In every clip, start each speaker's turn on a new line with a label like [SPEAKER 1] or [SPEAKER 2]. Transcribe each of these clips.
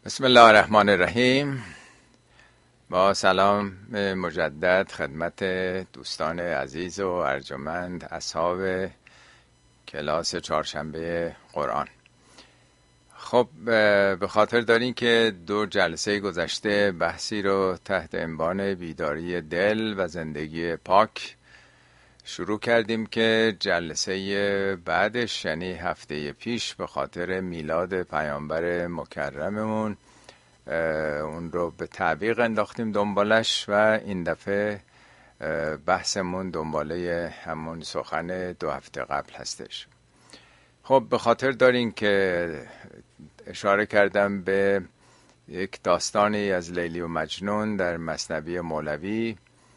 [SPEAKER 1] بسم الله الرحمن الرحیم. با سلام مجدد خدمت دوستان عزیز و ارجمند اصحاب کلاس چهارشنبه قرآن. خب به خاطر دارین که 2 جلسه گذشته بحثی رو تحت عنوان بیداری دل و زندگی پاک شروع کردیم که جلسه بعدش یعنی هفته پیش به خاطر میلاد پیامبر مکرممون اون رو به تعویق انداختیم دنبالش و این دفعه بحثمون دنباله همون سخن 2 هفته قبل هستش. خب به خاطر دارین که اشاره کردم به یک داستانی از لیلی و مجنون در مثنوی مولوی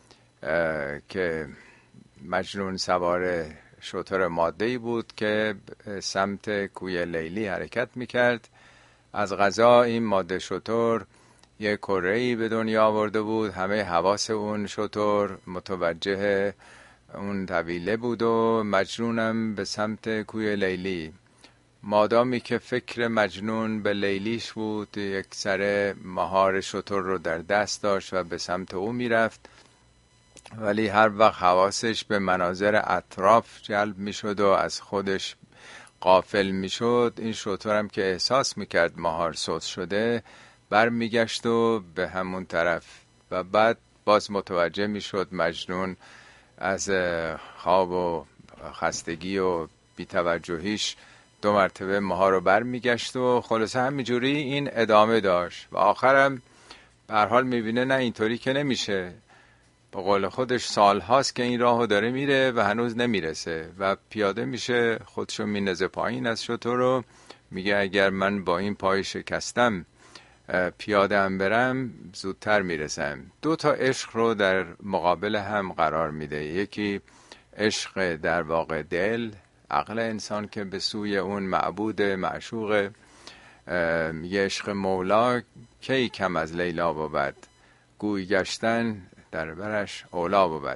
[SPEAKER 1] که مجنون سوار شتر ماده‌ای بود که سمت کوی لیلی حرکت میکرد. از قضا این ماده شتر یک کره‌ای به دنیا آورده بود، همه حواس اون شتر متوجه اون طویله بود و مجنونم به سمت کوی لیلی. مادامی که فکر مجنون به لیلیش بود، یک سر مهار شتر رو در دست داشت و به سمت او میرفت، ولی هر وقت حواسش به مناظر اطراف جلب میشد و از خودش غافل میشد، این شتر هم که احساس میکرد مهار سوس شده بر میگشت و به همون طرف و بعد باز متوجه میشد مجنون از خواب و خستگی و بی‌توجهیش 2 مرتبه مهار رو بر میگشت و خلاصه همینجوری این ادامه داشت و آخرم به هر حال میبینه نه اینطوری که نمیشه. به قول خودش سال هاست که این راهو داره میره و هنوز نمیرسه و پیاده میشه، خودشو مینزه پایین از شتر رو میگه اگر من با این پای شکستم پیاده هم برم زودتر میرسم. 2 تا عشق رو در مقابل هم قرار میده. یکی عشق در واقع دل، عقل انسان که به سوی اون معبود معشوق، میگه عشق مولا کی کم از لیلا بود، گوی گشتن در برش اولا بود.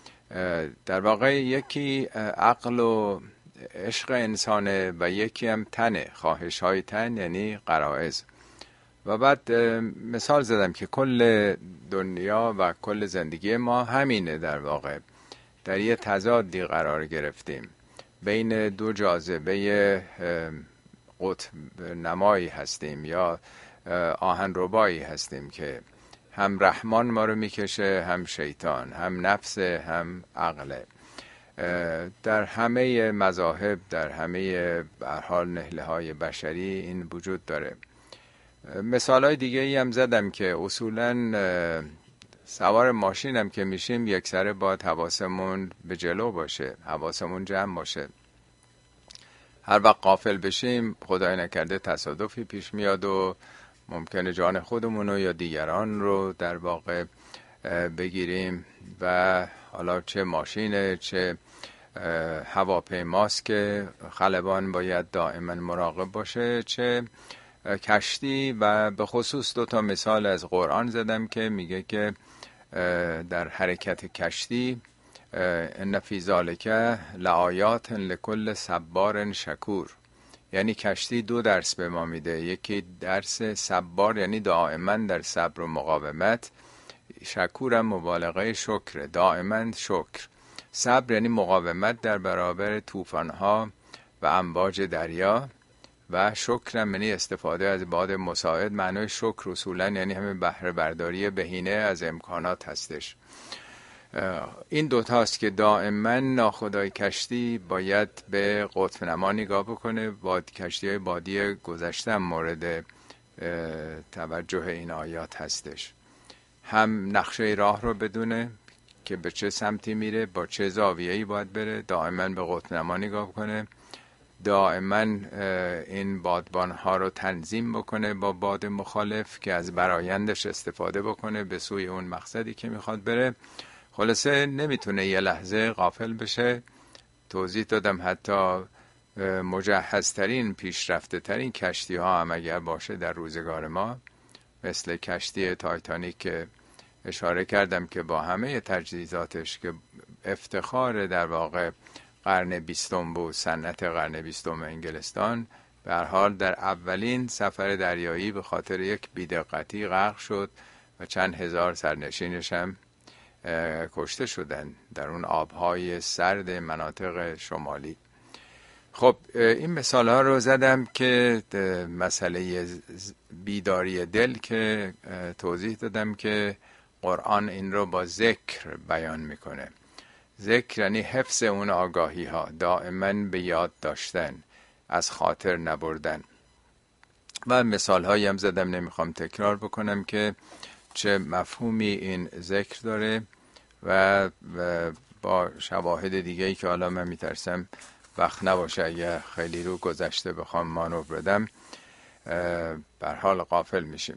[SPEAKER 1] در واقع یکی عقل و عشق انسانه و یکی هم تنه، خواهش های تن یعنی غرایز. و بعد مثال زدم که کل دنیا و کل زندگی ما همینه، در واقع در یه تضادی قرار گرفتیم، بین 2 جاذبه قطب نمایی هستیم یا آهنربایی هستیم که هم رحمان ما رو میکشه، هم شیطان، هم نفس، هم عقل. در همه مذاهب، در همه به هر حال نهله های بشری این وجود داره. مثال های دیگه ای هم زدم که اصولا سوار ماشین هم که میشیم یک سره باید حواسمون به جلو باشه، حواسمون جمع باشه. هر وقت غافل بشیم خدای نکرده تصادفی پیش میاد و ممکنه جان خودمون یا دیگران رو در واقع بگیریم و حالا چه ماشینه چه هواپیماست که خلبان باید دائما مراقب باشه، چه کشتی. و به خصوص 2 تا مثال از قرآن زدم که میگه که در حرکت کشتی ان فی ذلک لآیات لکل صبار شکور، یعنی کشتی 2 درس به ما میده. یکی درس صبار یعنی دائما در صبر و مقاومت، شکورم مبالغه شکر، دائما شکر. صبر یعنی مقاومت در برابر طوفان‌ها و امواج دریا و شکرم یعنی استفاده از باد مساعد. معنای شکر اصولا یعنی همه بهره برداری بهینه از امکانات هستش. این 2 تاست که دائما ناخدای کشتی باید به قطب نما نگاه بکنه. کشتی های بادی گذشته مورد توجه این آیات هستش. هم نقشه راه رو بدونه که به چه سمتی میره، با چه زاویه‌ای باید بره، دائما به قطب نما نگاه کنه، دائما این بادبان ها رو تنظیم بکنه با باد مخالف که از برایندش استفاده بکنه به سوی اون مقصدی که میخواد بره. خلاصه نمیتونه یه لحظه غافل بشه. توضیح دادم حتی مجهزترین پیشرفته ترین کشتی ها هم اگر باشه در روزگار ما، مثل کشتی تایتانیک که اشاره کردم که با همه تجهیزاتش که افتخار در واقع قرن 20 بود، صنعت قرن 20 انگلستان، به هر حال در اولین سفر دریایی به خاطر یک بی‌دقتی غرق شد و چند هزار سرنشینش هم کشته شدن در اون آبهای سرد مناطق شمالی. خب این مثال ها رو زدم که مسئله بیداری دل که توضیح دادم که قرآن این رو با ذکر بیان میکنه. ذکر یعنی حفظ اون آگاهی ها، دائما به یاد داشتن، از خاطر نبردن. و مثال هایی هم زدم، نمیخوام تکرار بکنم که چه مفهومی این ذکر داره و با شواهد دیگه‌ای که حالا من میترسم وقت نباشه اگه خیلی رو گذشته بخوام مانور بدم بر حال غافل میشیم.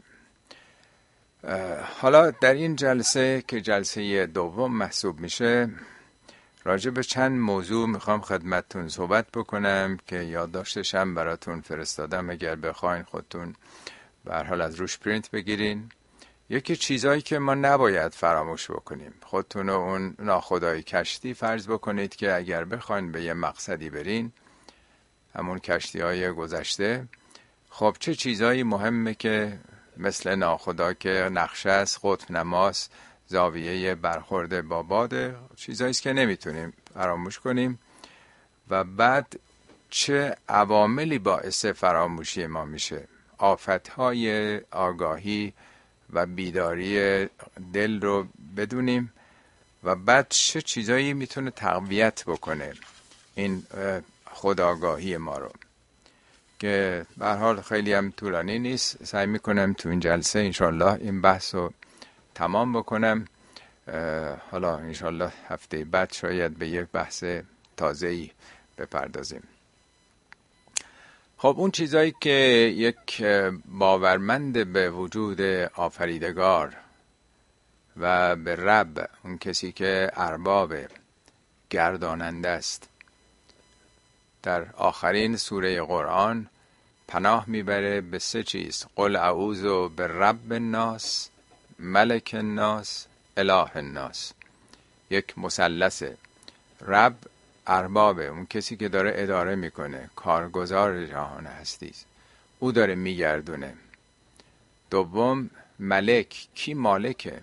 [SPEAKER 1] حالا در این جلسه که جلسه دوم محسوب میشه راجع به چند موضوع میخوام خدمتتون صحبت بکنم که یادداشتشم براتون فرستادم، اگر بخواین خودتون به هر حال از روش پرینت بگیرین. یکی چیزایی که ما نباید فراموش بکنیم. خودتون اون ناخدای کشتی فرض بکنید که اگر بخواین به یه مقصدی برین، همون کشتی های گذشته، خب چه چیزایی مهمه که مثل ناخدا که نقشه است، قطب نماست، زاویه برخورد با باده، چیزاییست که نمیتونیم فراموش کنیم. و بعد چه عواملی باعث فراموشی ما میشه، آفتهای آگاهی و بیداری دل رو بدونیم و بعد چه چیزایی میتونه تقویت بکنه این خودآگاهی ما رو، که به هر حال خیلی هم طولانی نیست. سعی میکنم تو این جلسه انشالله این بحث رو تمام بکنم. حالا انشالله هفته بعد شاید به یک بحث تازه‌ای بپردازیم. خب اون چیزایی که یک باورمند به وجود آفریدگار و به رب، اون کسی که ارباب گرداننده است، در آخرین سوره قرآن پناه میبره به سه چیز: قل اعوذ برب الناس، ملک الناس، اله الناس. یک مثلثه. رب اربابه، اون کسی که داره اداره میکنه، کارگزار جهان هستی، او داره میگردونه. دوم ملک، کی مالکه؟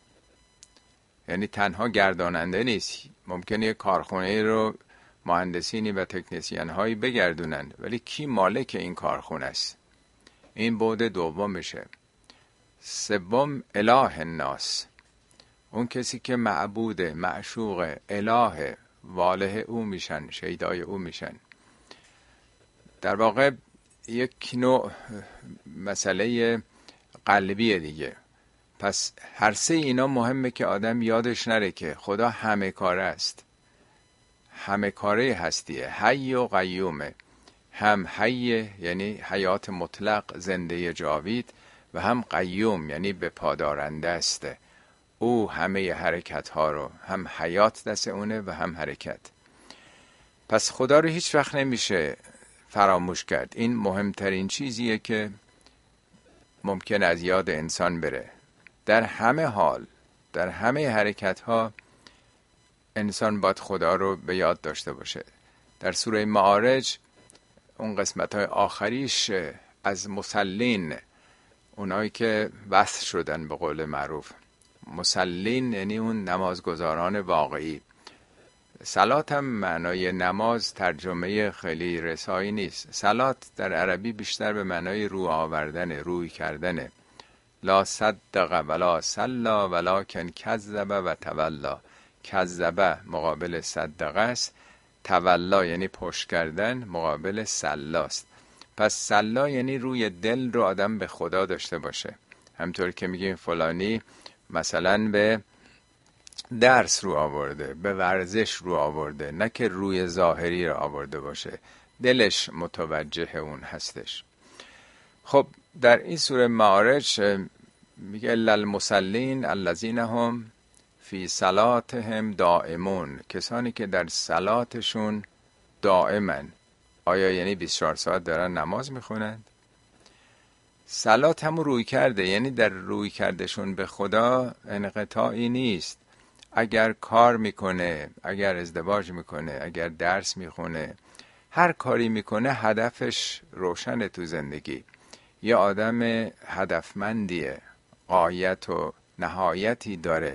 [SPEAKER 1] یعنی تنها گرداننده نیست، ممکنه یک کارخونه رو مهندسینی و تکنسین هایی بگردونن، ولی کی مالک این کارخونه است؟ این بعد دومشه. سوم اله الناس، اون کسی که معبوده، معشوق، اله، واله او میشن، شیدای او میشن. در واقع یک نوع مسئله قلبیه دیگه. پس هر سه اینا مهمه که آدم یادش نره که خدا همه کاره است، همه کاره هستیه، حی و قیومه. هم حی یعنی حیات مطلق، زنده جاوید، و هم قیوم یعنی به پادارنده است. او همه حرکت ها رو، هم حیات دست اونه و هم حرکت. پس خدا رو هیچ وقت نمیشه فراموش کرد. این مهمترین چیزیه که ممکن از یاد انسان بره. در همه حال، در همه حرکت ها انسان باید خدا رو به یاد داشته باشه. در سوره معارج اون قسمت های آخریش از مسلین، اونایی که وصل شدن به قول معروف. مسلین یعنی اون نمازگزاران واقعی. صلات هم معنای نماز ترجمه خیلی رسایی نیست. صلات در عربی بیشتر به معنای رو آوردن، روی کردن. لا صدق ولا صلا ولکن کذب و تولا. کذب مقابل صدقه است، تولا یعنی پشت کردن مقابل صلاست. پس صلا یعنی روی دل رو آدم به خدا داشته باشه. همطور که میگیم فلانی مثلا به درس رو آورده، به ورزش رو آورده، نه که روی ظاهری رو آورده باشه، دلش متوجه اون هستش. خب در این سوره معارج میگه الا المصلین الذین هم فی صلاتهم دائمون، کسانی که در صلاتشون دائمن. آیا یعنی 24 ساعت دارن نماز میخونند؟ صلات همون روی کرده، یعنی در روی کردشون به خدا انقطاعی نیست. اگر کار میکنه، اگر ازدواج میکنه، اگر درس میخونه، هر کاری میکنه هدفش روشنه تو زندگی. یه آدم هدفمندیه، غایت و نهایتی داره.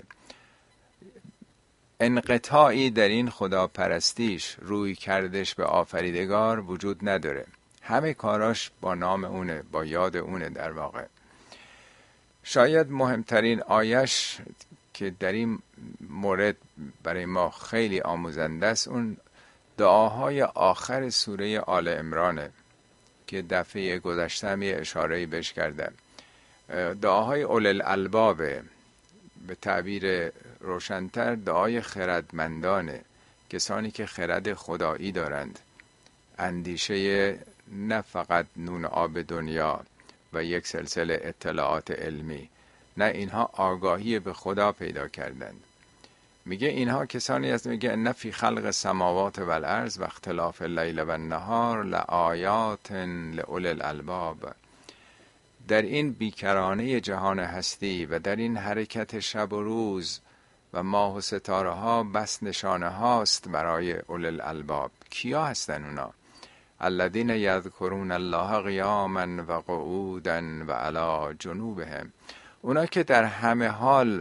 [SPEAKER 1] انقطاعی در این خداپرستیش، روی کردش به آفریدگار وجود نداره. همه کاراش با نام اونه، با یاد اونه در واقع. شاید مهمترین آیش که در این مورد برای ما خیلی آموزنده است، اون دعاهای آخر سوره آل عمرانه که دفعه گذشته هم یه اشاره‌ای بهش کردم. دعاهای اول الالبابه، به تعبیر روشن‌تر دعای خردمندانه، کسانی که خرد خدایی دارند، اندیشه نه فقط نون آب دنیا و یک سلسله اطلاعات علمی، نه، اینها آگاهی به خدا پیدا کردند. میگه اینها کسانی هستند، میگه ان فی خلق السماوات و الارض و اختلاف اللیل و النهار لآیات لأولی الالباب. در این بیکرانه جهان هستی و در این حرکت شب و روز و ماه و ستاره ها بس نشانه هاست برای اولی الالباب. کیا هستن اونا؟ الذین یذکرون الله قیاما و قعودا و علی جنوبهم. اونا که در همه حال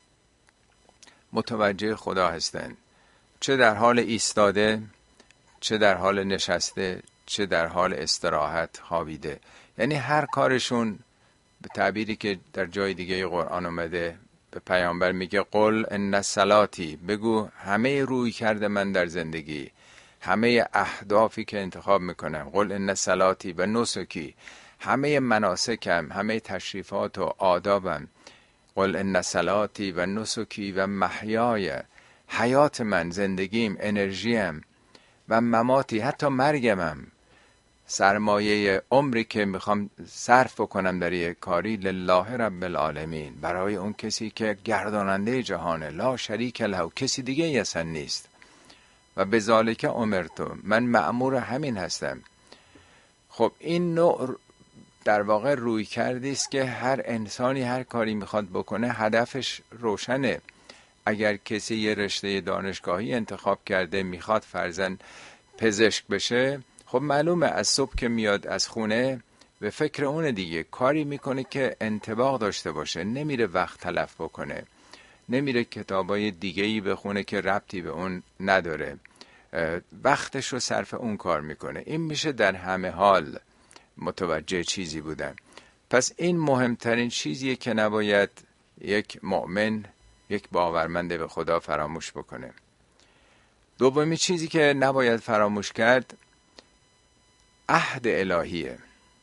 [SPEAKER 1] متوجه خدا هستند، چه در حال ایستاده، چه در حال نشسته، چه در حال استراحت خوابیده. یعنی هر کارشون، به تعبیری که در جای دیگه قرآن اومده، به پیامبر میگه قل ان صلاتی، بگو همه روی کرده من در زندگی، همه اهدافی که انتخاب میکنم، قل ان صلاتی و نسکی، همه مناسکم، همه تشریفات و آدابم، قل ان صلاتی و نسکی و محیای، حیات من، زندگیم، انرژیم و مماتی، حتی مرگمم، سرمایه عمری که میخوام صرف بکنم در یک کاری، لله رب العالمین، برای اون کسی که گرداننده جهانه، لا شریک له، کسی دیگه اصلا نیست. و بذالک امرتو، من مأمور همین هستم. خب این نوع در واقع روی کردیست که هر انسانی هر کاری میخواد بکنه هدفش روشنه. اگر کسی یه رشته دانشگاهی انتخاب کرده، میخواد فرضاً پزشک بشه، خب معلومه از صبح که میاد از خونه به فکر اون دیگه، کاری میکنه که انطباق داشته باشه، نمیره وقت تلف بکنه، نمیره کتابای دیگه‌ای بخونه که ربطی به اون نداره، وقتش رو صرف اون کار میکنه. این میشه در همه حال متوجه چیزی بودن. پس این مهمترین چیزیه که نباید یک مؤمن، یک باورمند به خدا فراموش بکنه. دومی چیزی که نباید فراموش کرد، عهد الهیه.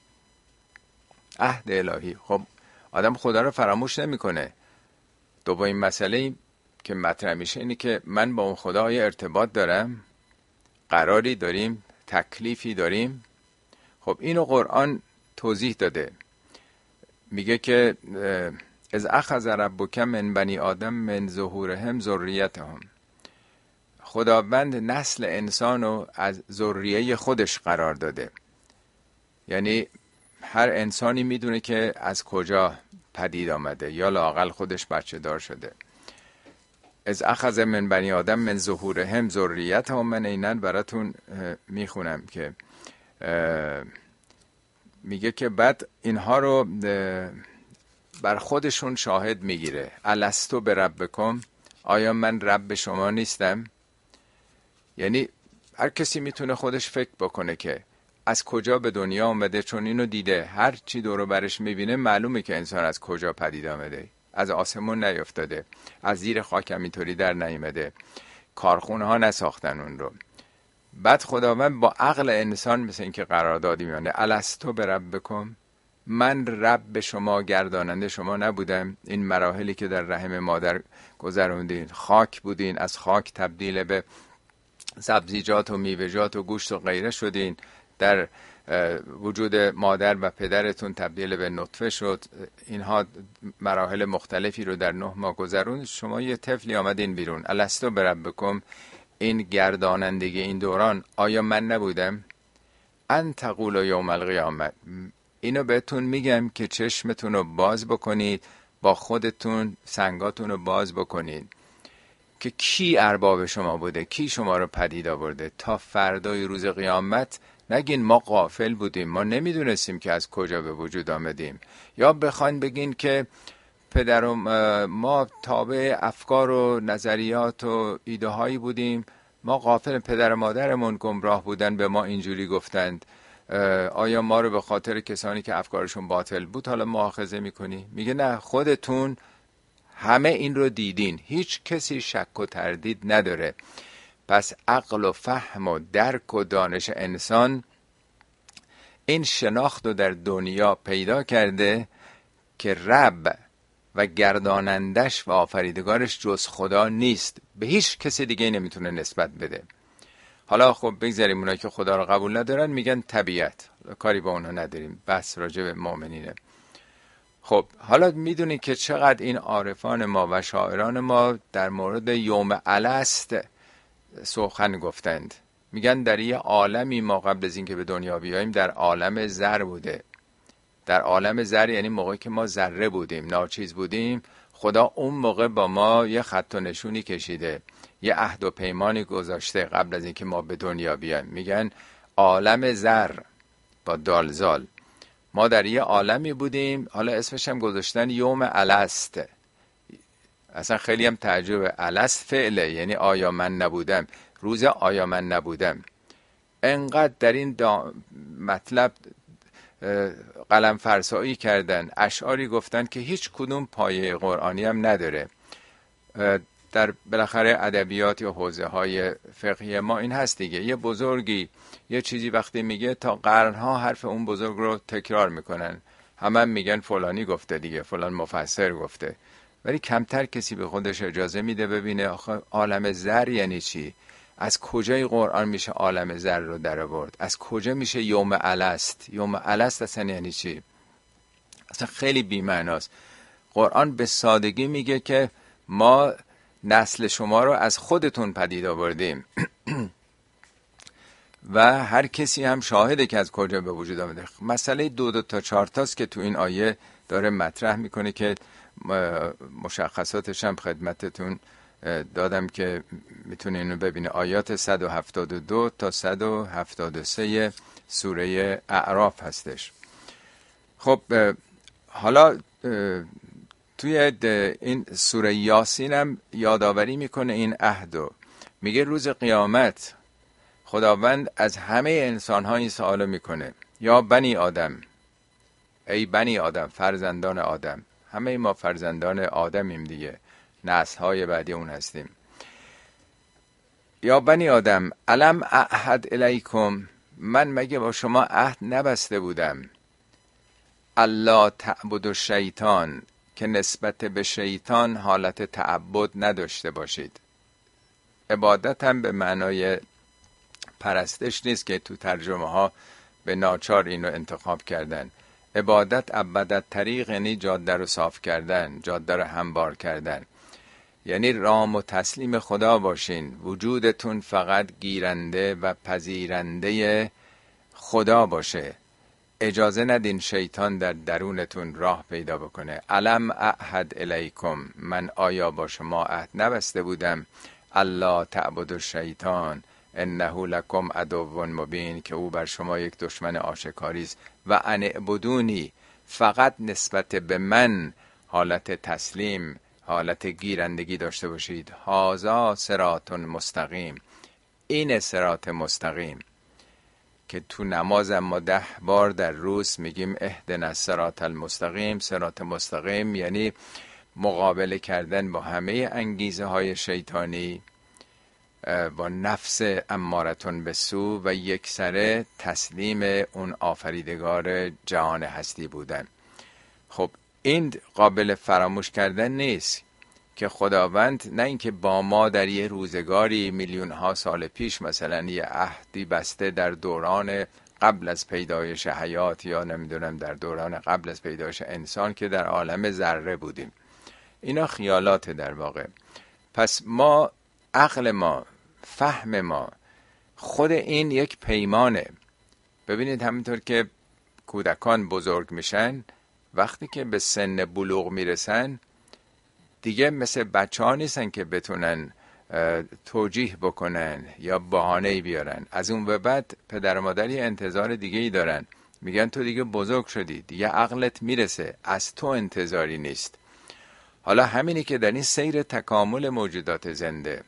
[SPEAKER 1] عهد الهی. خب آدم خدا رو فراموش نمیکنه. دومین مسئله که مطرح میشه اینه که من با اون خدا یه ارتباط دارم، قراری داریم، تکلیفی داریم. خب اینو قرآن توضیح داده، میگه که از اخذ ربک من بنی آدم من ظهورهم ذریتهم، خداوند نسل انسانو از ذریه خودش قرار داده. یعنی هر انسانی میدونه که از کجا پدید آمده، یا لااقل خودش بچه دار شده. از اخذ من بنی آدم من ظهورهم ذریتهم، من اینن براتون میخونم که میگه که بعد اینها رو بر خودشون شاهد میگیره. الستو بربکم، آیا من رب شما نیستم؟ یعنی هر کسی میتونه خودش فکر بکنه که از کجا به دنیا آمده، چون اینو دیده، هر چی دور و برش میبینه معلومه که انسان از کجا پدید آمده. از آسمون نیفتاده، از زیر خاک اینطوری در نیامده، کارخونه ها نساختن اون رو. بعد خداوند با عقل انسان مثل این که قراردادی میانه، الستو بربکم، من رب شما، گرداننده شما نبودم؟ این مراحلی که در رحم مادر گذروندین، خاک بودین، از خاک تبدیل به سبزیجات و میوه‌جات و گوشت و غیره شدین، در وجود مادر و پدرتون تبدیل به نطفه شد. اینها مراحل مختلفی رو در 9 ماه گذروند، شما یه طفلی آمدین بیرون. الستو بربکم، این گردانندگی این دوران آیا من نبودم؟ ان تقولوا یوم القیامه، اینو بهتون میگم که چشمتون رو باز بکنید، با خودتون سنگاتون رو باز بکنید که کی ارباب شما بوده، کی شما رو پدید آورده. تا فردای روز قیامت نگین ما غافل بودیم، ما نمیدونستیم که از کجا به وجود آمدیم، یا بخواین بگین که پدر و ما تابع افکار و نظریات و ایده هایی بودیم، ما غافل، پدر و مادرمون گمراه بودن به ما اینجوری گفتند، آیا ما رو به خاطر کسانی که افکارشون باطل بود حالا مؤاخذه میکنی؟ میگه نه، خودتون همه این رو دیدین، هیچ کسی شک و تردید نداره. پس عقل و فهم و درک و دانش انسان این شناخت رو در دنیا پیدا کرده که رب و گردانندش و آفریدگارش جز خدا نیست، به هیچ کسی دیگه نمیتونه نسبت بده. حالا خب بگذاریم اونایی که خدا رو قبول ندارن میگن طبیعت، کاری با اونها نداریم، بس راجع به مؤمنینه. خب حالا میدونید که چقدر این عارفان ما و شاعران ما در مورد یوم الست سخن گفتند. میگن در یه عالمی ما قبل از اینکه به دنیا بیاییم در عالم ذر بوده. در عالم ذر یعنی موقعی که ما ذره بودیم، ناچیز بودیم، خدا اون موقع با ما یه خط و نشونی کشیده، یه عهد و پیمانی گذاشته قبل از اینکه ما به دنیا بیایم. میگن عالم ذر با دالزال. ما در یه عالمی بودیم، حالا اسمش هم گذاشتن یوم الست. اصلا خیلی هم تعجبه، الست فعله، یعنی آیا من نبودم، روز آیا من نبودم. انقدر در این مطلب قلم فرسایی کردن، اشعاری گفتن که هیچ کدوم پایه قرآنی هم نداره. در بالاخره ادبیات یا حوزه های فقهی ما این هست دیگه، یه بزرگی یه چیزی وقتی میگه تا قرنها حرف اون بزرگ رو تکرار میکنن، همه میگن فلانی گفته دیگه، فلان مفسر گفته، ولی کمتر کسی به خودش اجازه میده ببینه آخه عالم ذر یعنی چی، از کجای قرآن میشه عالم ذر رو در آورد، از کجا میشه یوم الست، یوم الست اصلا یعنی چی؟ اصلا خیلی بی‌معناست. قرآن به سادگی میگه که ما نسل شما رو از خودتون پدید آوردیم و هر کسی هم شاهده که از کجا به وجود آمده. مسئله 2 تا 4 تاست که تو این آیه داره مطرح میکنه که مشخصاتش هم خدمتتون دادم که میتونین اینو ببینه. آیات 172 تا 173 سوره اعراف هستش. خب حالا توی این سوره یاسین هم یادآوری میکنه این عهدو، میگه روز قیامت خداوند از همه انسان ها این سوالو میکنه، یا بنی آدم، ای بنی آدم، فرزندان آدم، همه ما فرزندان آدمیم دیگه، نسل های بعدی اون هستیم. یا بنی آدم الم اعهد الیکم، من مگه با شما عهد نبسته بودم، الا تعبدوا الشیطان، که نسبت به شیطان حالت تعبد نداشته باشید. عبادت هم به معنای پرستش نیست که تو ترجمه ها به ناچار اینو انتخاب کردن. عبادت ابدت طریق یعنی جاده رو صاف کردن، جاده رو هموار کردن، یعنی رام و تسلیم خدا باشین، وجودتون فقط گیرنده و پذیرنده خدا باشه، اجازه ندین شیطان در درونتون راه پیدا بکنه. الم اعهد الیکم، من آیا با شما عهد نبسته بودم، الا تعبدوا الشیطان انه لکم عدو مبین، که او بر شما یک دشمن آشکاری است، و ان اعبدونی، فقط نسبت به من حالت تسلیم، حالت گیرندگی داشته باشید. هازا صراط مستقیم، این صراط مستقیم که تو نماز ما 10 بار در روز میگیم اهدنا الصراط المستقیم. صراط مستقیم یعنی مقابله کردن با همه انگیزه های شیطانی، با نفس امارتون به سو، و یک سره تسلیم اون آفریدگار جهان هستی بودن. خب این قابل فراموش کردن نیست که خداوند نه اینکه با ما در یه روزگاری میلیون ها سال پیش مثلا یه عهدی بسته در دوران قبل از پیدایش حیات، یا نمیدونم در دوران قبل از پیدایش انسان که در عالم ذره بودیم، اینا خیالات در واقع. پس ما، عقل ما، فهم ما، خود این یک پیمانه. ببینید همینطور که کودکان بزرگ میشن، وقتی که به سن بلوغ میرسن دیگه مثل بچه ها نیستن که بتونن توجیه بکنن یا بهانه‌ای بیارن. از اون به بعد پدر و مادر یه انتظار دیگه ای دارن، میگن تو دیگه بزرگ شدی، دیگه عقلت میرسه، از تو انتظاری نیست. حالا همینی که در این سیر تکامل موجودات زنده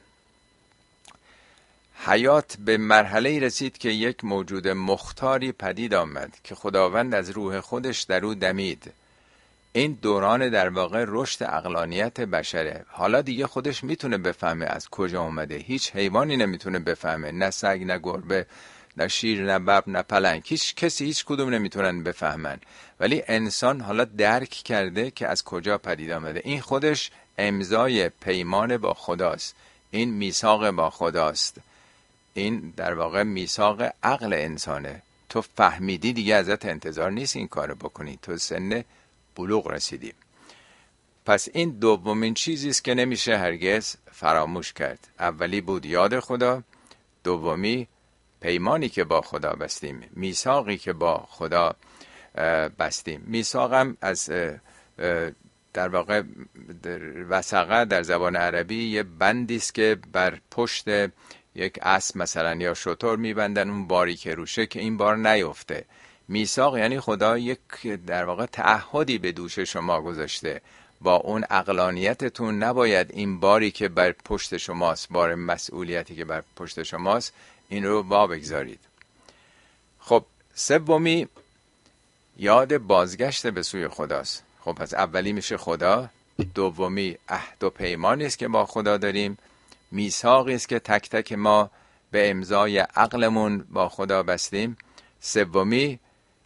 [SPEAKER 1] حیات به مرحله رسید که یک موجود مختاری پدید آمد که خداوند از روح خودش در او دمید. این دوران در واقع رشد عقلانیت بشره. حالا دیگه خودش میتونه بفهمه از کجا اومده. هیچ حیوانی نمیتونه بفهمه، نه سگ، نه گربه، نه شیر، نه ببر، نه پلنگ. هیچ کدوم نمیتونن بفهمن. ولی انسان حالا درک کرده که از کجا پدید آمده. این خودش امضای پیمان با خداست. این میثاق با خداست. این در واقع میثاق عقل انسانه. تو فهمیدی، دیگه ازت انتظار نیست این کارو بکنی، تو سن بلوغ رسیدی. پس این دومین چیزی است که نمیشه هرگز فراموش کرد. اولی بود یاد خدا، دومی پیمانی که با خدا بستیم، میثاقی که با خدا بستیم. میثاقم از در واقع وثقه در زبان عربی یه بندی است که بر پشت یک اسب مثلا یا شتر میبندن، اون باری که روشه که این بار نیفته. میثاق یعنی خدا یک در واقع تعهدی به دوش شما گذاشته، با اون عقلانیتتون نباید این باری که بر پشت شماست، بار مسئولیتی که بر پشت شماست، این رو بگذارید. خب سومی یاد بازگشت به سوی خداست. خب پس اولی میشه خدا، دومی عهد و پیمانی است که با خدا داریم، میثاقی است که تک تک ما به امضای عقلمون با خدا بستیم، سومی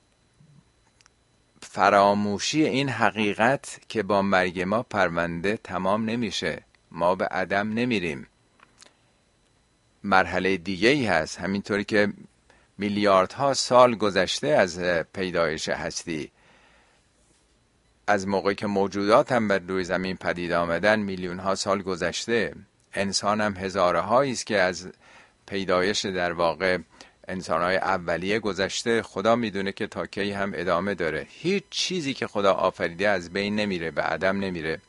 [SPEAKER 1] فراموشی این حقیقت که با مرگ ما پرونده تمام نمیشه، ما به عدم نمیریم. مرحله دیگه ای هست. همینطوری که میلیاردها سال گذشته از پیدایش هستی، از موقعی که موجودات هم بر روی زمین پدید آمدن میلیون ها سال گذشته. انسان هم هزاره هایی است که از پیدایش در واقع انسان‌های اولیه گذشته. خدا میدونه که تا کی هم ادامه داره. هیچ چیزی که خدا آفریده از بین نمیره، به عدم نمیره.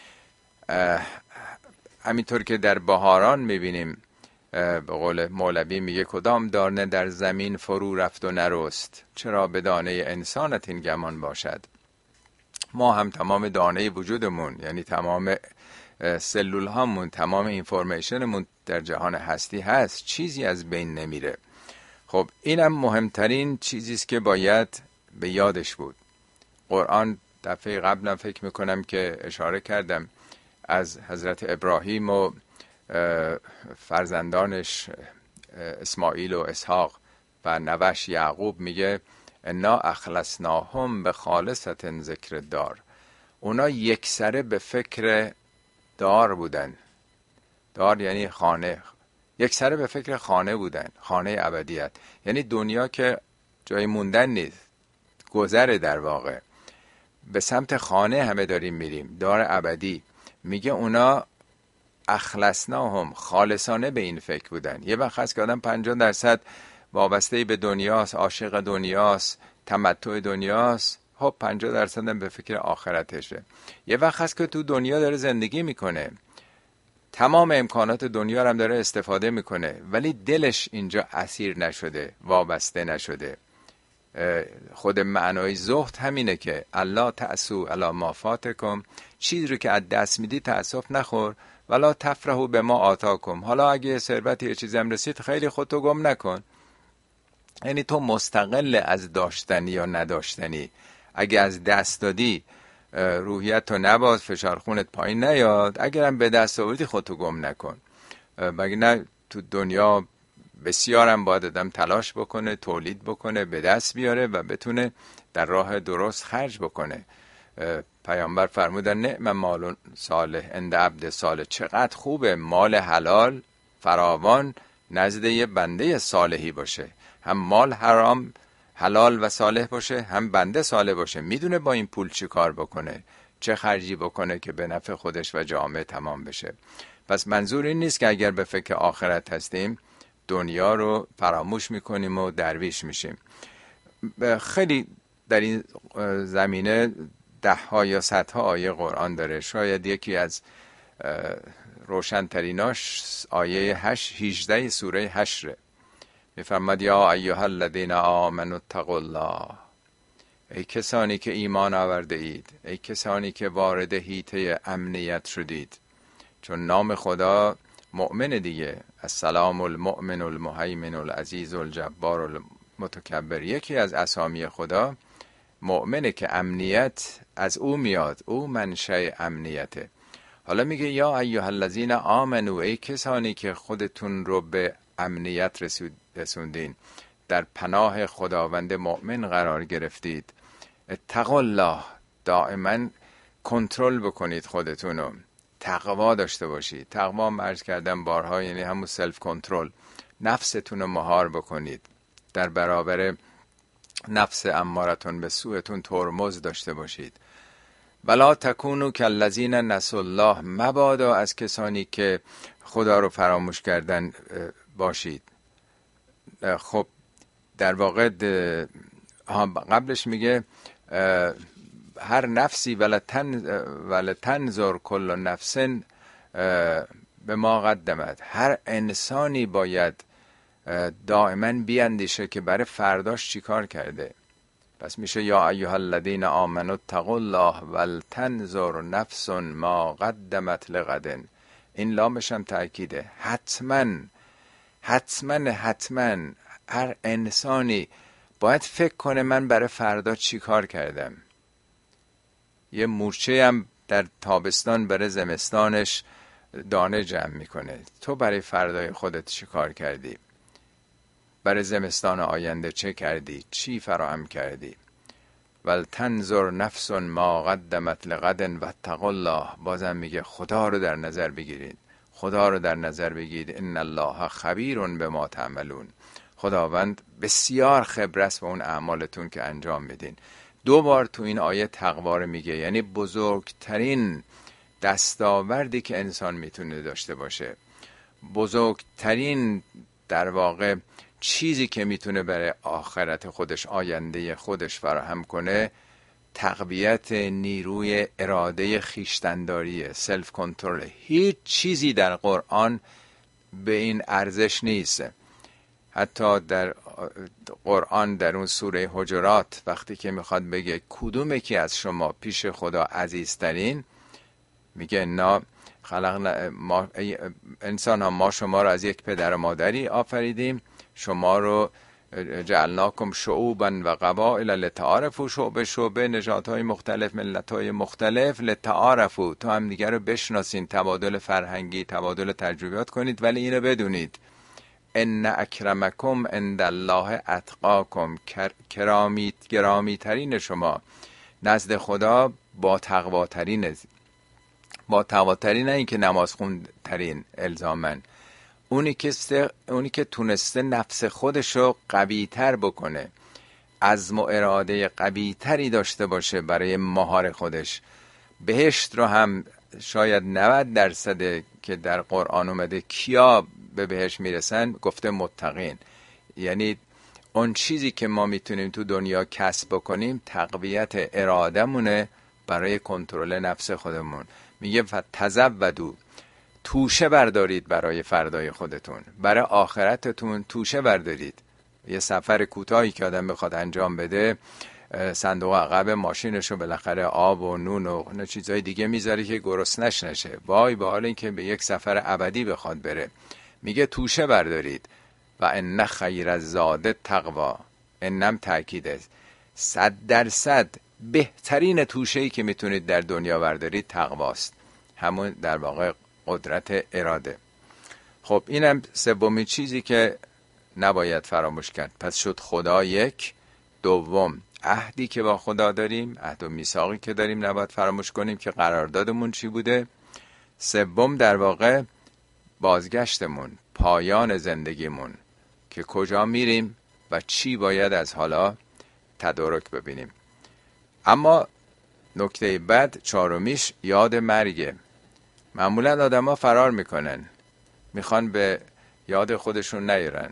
[SPEAKER 1] همینطور که در بهاران میبینیم، به قول مولوی میگه کدام دانه در زمین فرو رفت و نرست، چرا به دانه انسانت این گمان باشد. ما هم تمام دانه وجودمون، یعنی تمام سلول هامون، تمام اینفورمیشنمون در جهان هستی هست، چیزی از بین نمیره. خب اینم مهمترین چیزی است که باید به یادش بود. قرآن دفعه قبلم فکر میکنم که اشاره کردم، از حضرت ابراهیم و فرزندانش اسماعیل و اسحاق و نوش یعقوب میگه انا اخلصناهم به خالصة ذکر دار. اونا یکسره به فکر دار بودن. دار یعنی خانه. یکسره به فکر خانه بودن، خانه ابدیت. یعنی دنیا که جای موندن نیست، گذره در واقع. به سمت خانه همه داریم میریم، دار ابدی. میگه اونا اخلصناهم، خالصانه به این فکر بودن. یه وقت هست که آدم 50% وابسته به دنیاست، عاشق دنیاست، تمتع دنیاست، خب 50% هم به فکر آخرتشه. یه وقت هست که تو دنیا داره زندگی میکنه، تمام امکانات دنیا رو هم داره استفاده میکنه، ولی دلش اینجا اسیر نشده، وابسته نشده. خود معنای زهد همینه که الله تأسوا علی ما فاتکم، چیزی رو که از دست میدی تأسف نخور، ولا تفرحوا بما آتاکم. حالا اگه ثروت یه چیزی هم رسید خیلی خودتو گم نکن. یعنی تو مستقل از داشتنی یا نداشتنی. اگه از دست دادی روحیت تو نباز، فشار خونت پایین نیاد، اگرم به دست آوردی خودتو گم نکن. مگه نه تو دنیا بسیارم باید آدم تلاش بکنه، تولید بکنه، به دست بیاره و بتونه در راه درست خرج بکنه. پیامبر فرمودن نعم مال صالح عند عبد صالح. چقدر خوبه مال حلال فراوان نزد یه بنده صالحی باشه. هم مال حرام حلال و صالح باشه، هم بنده صالح باشه، میدونه با این پول چی کار بکنه، چه خرجی بکنه که به نفع خودش و جامعه تمام بشه. پس منظور این نیست که اگر به فکر آخرت هستیم دنیا رو فراموش میکنیم و درویش میشیم. خیلی در این زمینه 10 ها یا 100 ها آیه قرآن داره. شاید یکی از روشنتریناش آیه 18 سوره حشره. میفرماد یا ایها الذین آمنوا اتقوا الله، ای کسانی که ایمان آورده اید، ای کسانی که وارد حیطه امنیت شدید. چون نام خدا مؤمن دیگه، السلام المؤمن المهیمن العزیز الجبار المتکبر، یکی از اسامی خدا مؤمنه که امنیت از او میاد، او منشأ امنیته. حالا میگه یا ایها الذین آمنوا، ای کسانی که خودتون رو به امنیت رسوندین، در پناه خداوند مؤمن قرار گرفتید. اتقوا الله، دائما کنترل بکنید خودتونو، تقوا داشته باشید. تقوا مرز کردن بارها یعنی همون سلف کنترل، نفستون رو مهار بکنید، در برابر نفس امارتون به سوءتون ترمز داشته باشید. ولا تکونوا کالذین نسوا الله، مبادا از کسانی که خدا رو فراموش کردن باشید. خب در واقع قبلش میگه هر نفسی ولتنظر کل نفس به ما قدمت، هر انسانی باید دائما بیاندیشه که برای فرداش چی کار کرده. پس میشه یا ایها الذین آمنوا اتقوا الله ولتنظر نفس ما قدمت لغد. این لامش هم تأکیده، حتما هر انسانی باید فکر کنه من برای فردا چی کار کردم. یه مورچه هم در تابستان برای زمستانش دانه جمع میکنه. تو برای فردای خودت چی کار کردی؟ برای زمستان آینده چه کردی؟ چی فراهم کردی؟ ولتنظر نفس ما قدمت لغد واتقوا الله. بازم میگه خدا رو در نظر بگیرید، خدا رو در نظر بگیرید. ان الله خبیر بما تعملون، خداوند بسیار خبره است به اون اعمالتون که انجام میدین. 2 بار تو این آیه تقوا رو میگه، یعنی بزرگترین دستاوردی که انسان میتونه داشته باشه، بزرگترین در واقع چیزی که میتونه برای آخرت خودش، آینده خودش فراهم کنه، تقویت نیروی اراده خیشتنداریه، سلف کنترل. هیچ چیزی در قرآن به این ارزش نیست. حتی در قرآن در اون سوره حجرات وقتی که میخواد بگه کدوم یکی از شما پیش خدا عزیزترین، میگه نه خلقنا انسان ها، ما شما رو از یک پدر و مادری آفریدیم، شما رو جعلناکم شعوبا و قبائل لتعارفوا، شعبه نژادهای مختلف، ملت‌های مختلف، لتعارفوا، تو هم دیگر رو بشناسین، تبادل فرهنگی، تبادل تجربیات کنید. ولی اینو بدونید ان اکرمکم عند الله اتقاکم، گرامی ترین شما نزد خدا با تقواترین، با تقواترین، نه اینکه نماز خون ترین الزاماً، اونی که تونسته نفس خودشو قوی تر بکنه، عزم و اراده قوی تری داشته باشه برای مهار خودش. بهشت رو هم شاید 90% که در قرآن اومده کیا به بهشت میرسن، گفته متقین. یعنی اون چیزی که ما میتونیم تو دنیا کسب بکنیم تقویت ارادمونه برای کنترل نفس خودمون. میگه فتزودوا، توشه بردارید برای فردای خودتون، برای آخرتتون توشه بردارید. یه سفر کوتاهی که آدم بخواد انجام بده، صندوق عقب ماشینشو بالاخره آب و نون و چیزای دیگه میذاره که گرسنش نشه. وای به حال این که به یک سفر ابدی بخواد بره. میگه توشه بردارید. و ان خیر الزاد تقوا، انم تأکیده، 100% بهترین توشه‌ای که میتونید در دنیا بردارید تقواست، همون در واقع قدرت اراده. خب اینم سومین چیزی که نباید فراموش کرد. پس شد خدا یک، دوم عهدی که با خدا داریم، عهد و میثاقی که داریم نباید فراموش کنیم که قراردادمون چی بوده. سوم در واقع بازگشتمون، پایان زندگیمون، که کجا میریم و چی باید از حالا تدارک ببینیم. اما نکته بعد چهارمیش یاد مرگه. معمولا آدم ها فرار میکنن، میخوان به یاد خودشون نیارن.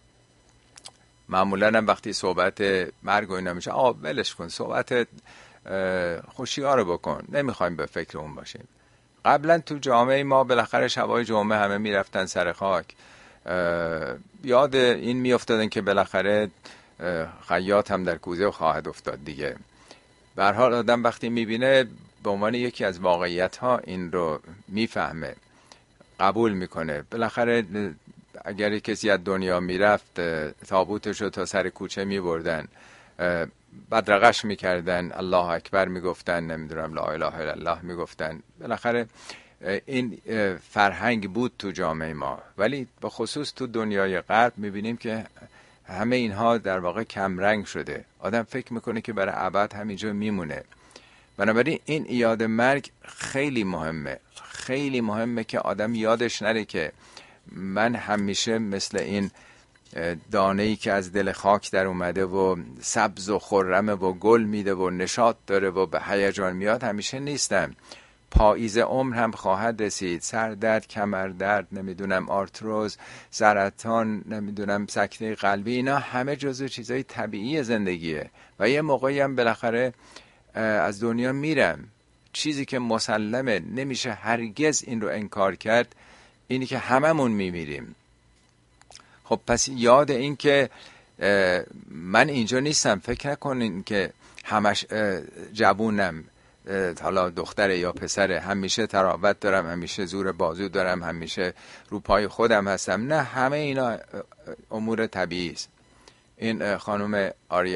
[SPEAKER 1] معمولا هم وقتی صحبت مرگ و اینا میشه، ولش کن، صحبت خوشی ها رو بکن، نمیخوایم به فکر اون باشیم. قبلا تو جامعه ما بالاخره شبای جمعه همه میرفتن سر خاک، یاد این میافتادن که بالاخره خیاط هم در کوزه خواهد افتاد دیگه. به هر حال آدم وقتی میبینه به عنوان یکی از واقعیت ها این رو میفهمه، قبول میکنه. بالاخره اگر کسی از دنیا میرفت تابوتش رو تا سر کوچه میبردن، بدرقش میکردن، الله اکبر میگفتن، نمیدونم لا اله الا الله میگفتن. بالاخره این فرهنگ بود تو جامعه ما، ولی به خصوص تو دنیای غرب میبینیم که همه اینها در واقع کمرنگ شده. آدم فکر میکنه که برای ابد همینجا میمونه. بنابراین این یاد مرگ خیلی مهمه، خیلی مهمه که آدم یادش نره که من همیشه مثل این دانه‌ای که از دل خاک در اومده و سبز و خرمه و گل میده و نشاط داره و به هیجان میاد همیشه نیستم. پاییز عمر هم خواهد رسید، سردرد، کمردرد، نمیدونم آرتروز، سرطان، نمیدونم سکته قلبی، اینا همه جزو چیزای طبیعی زندگیه و یه موقعی هم بالاخره از دنیا میرم. چیزی که مسلمه، نمیشه هرگز این رو انکار کرد، اینی که هممون میمیریم. خب پس یاد این که من اینجا نیستم، فکر نکنین که همش جوونم، حالا دختره یا پسره، همیشه تراوت دارم، همیشه زور بازو دارم، همیشه رو پای خودم هستم. نه، همه اینا امور طبیعی است. این خانم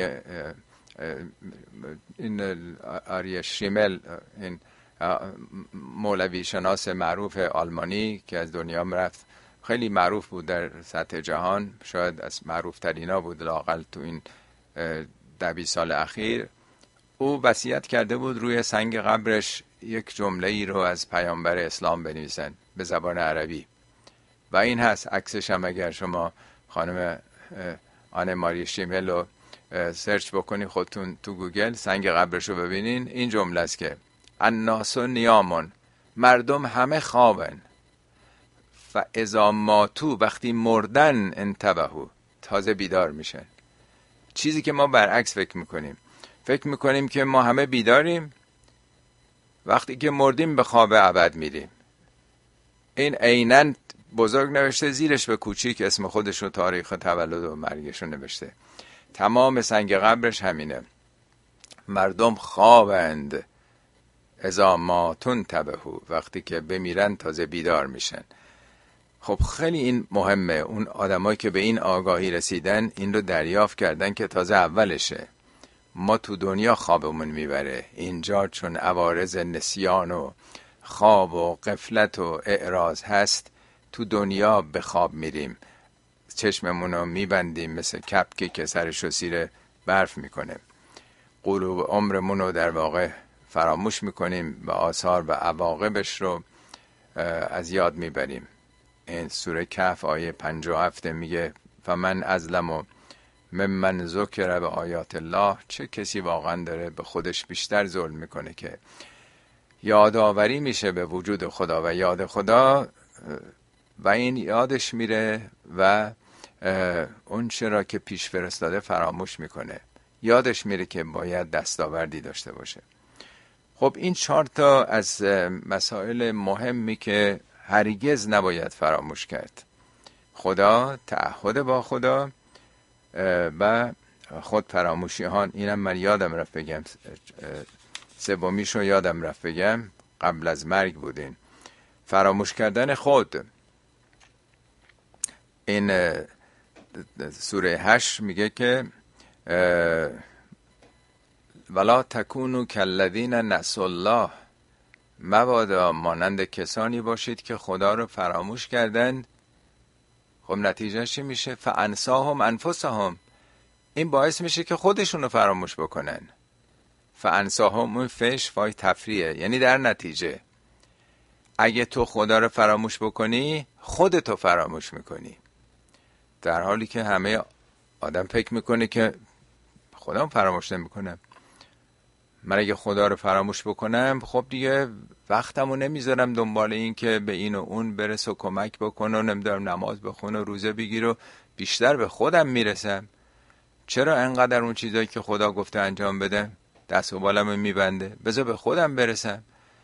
[SPEAKER 1] آریه شیمل، این مولوی شناس معروف آلمانی که از دنیا رفت، خیلی معروف بود در سطح جهان، شاید از معروف ترینا بود لااقل تو این 10 سال اخیر. او وصیت کرده بود روی سنگ قبرش یک جمله ای رو از پیامبر اسلام بنویسن به زبان عربی و این هست. عکسش هم اگر شما خانم آنه ماری شیمل رو سرچ بکنی خودتون تو گوگل، سنگ قبرش رو ببینین، این جمله است که الناس نیامون، مردم همه خوابن، فاذا ماتوا، وقتی مردن انتبهوا، تازه بیدار میشن. چیزی که ما برعکس فکر میکنیم که ما همه بیداریم، وقتی که مردیم به خواب ابد میریم. این عیناً بزرگ نوشته، زیرش به کوچیک اسم خودش رو، تاریخ تولد و مرگش رو نوشته. تمام سنگ قبرش همینه، مردم خوابند، اذا ماتوا انتبهوا، وقتی که بمیرن تازه بیدار میشن. خب خیلی این مهمه. اون آدمایی که به این آگاهی رسیدن این رو دریافت کردن که تازه اولشه. ما تو دنیا خوابمون میبره، اینجا چون عوارض نسیان و خواب و غفلت و اعراض هست، تو دنیا به خواب میریم، چشممون رو میبندیم مثل کپکی که سرش رو زیر برف میکنه، غروب عمرمون رو در واقع فراموش میکنیم و آثار و عواقبش رو از یاد میبریم. این سوره کهف آیه 57 میگه فمن ازلم ممن ذکر به آیات الله، چه کسی واقعا داره به خودش بیشتر ظلم میکنه که یادآوری میشه به وجود خدا و یاد خدا و این یادش میره و اون چرا که پیش فرستاده فراموش میکنه، یادش میره که باید دستاوردی داشته باشه. خب این 4 تا از مسائل مهمی که هرگز نباید فراموش کرد: خدا، تعهد با خدا و خود فراموشی ها. اینم من یادم رفت بگم، 3میش رو یادم رفت بگم، قبل از مرگ بودین. فراموش کردن خود. این سوره 8 میگه که ولا تکونوا کالذین نسوا الله، مبادا مانند کسانی باشید که خدا رو فراموش کردند. خب نتیجه چی میشه؟ فانساهم انفسهم، این باعث میشه که خودشون رو فراموش بکنن. فانساهم اون فش فای تفریه، یعنی در نتیجه اگه تو خدا رو فراموش بکنی خودتو فراموش میکنی، در حالی که همه آدم فکر میکنه که خدا فراموش نمیکنم. من اگه خدا رو فراموش بکنم خب دیگه وقتمو نمیذارم دنبال این که به این و اون برس و کمک بکن و نمیدارم نماز بخون و روزه بگیر و بیشتر به خودم میرسم. چرا انقدر اون چیزایی که خدا گفته انجام بدم دست و بالمو میبنده؟ بذار به خودم برسم.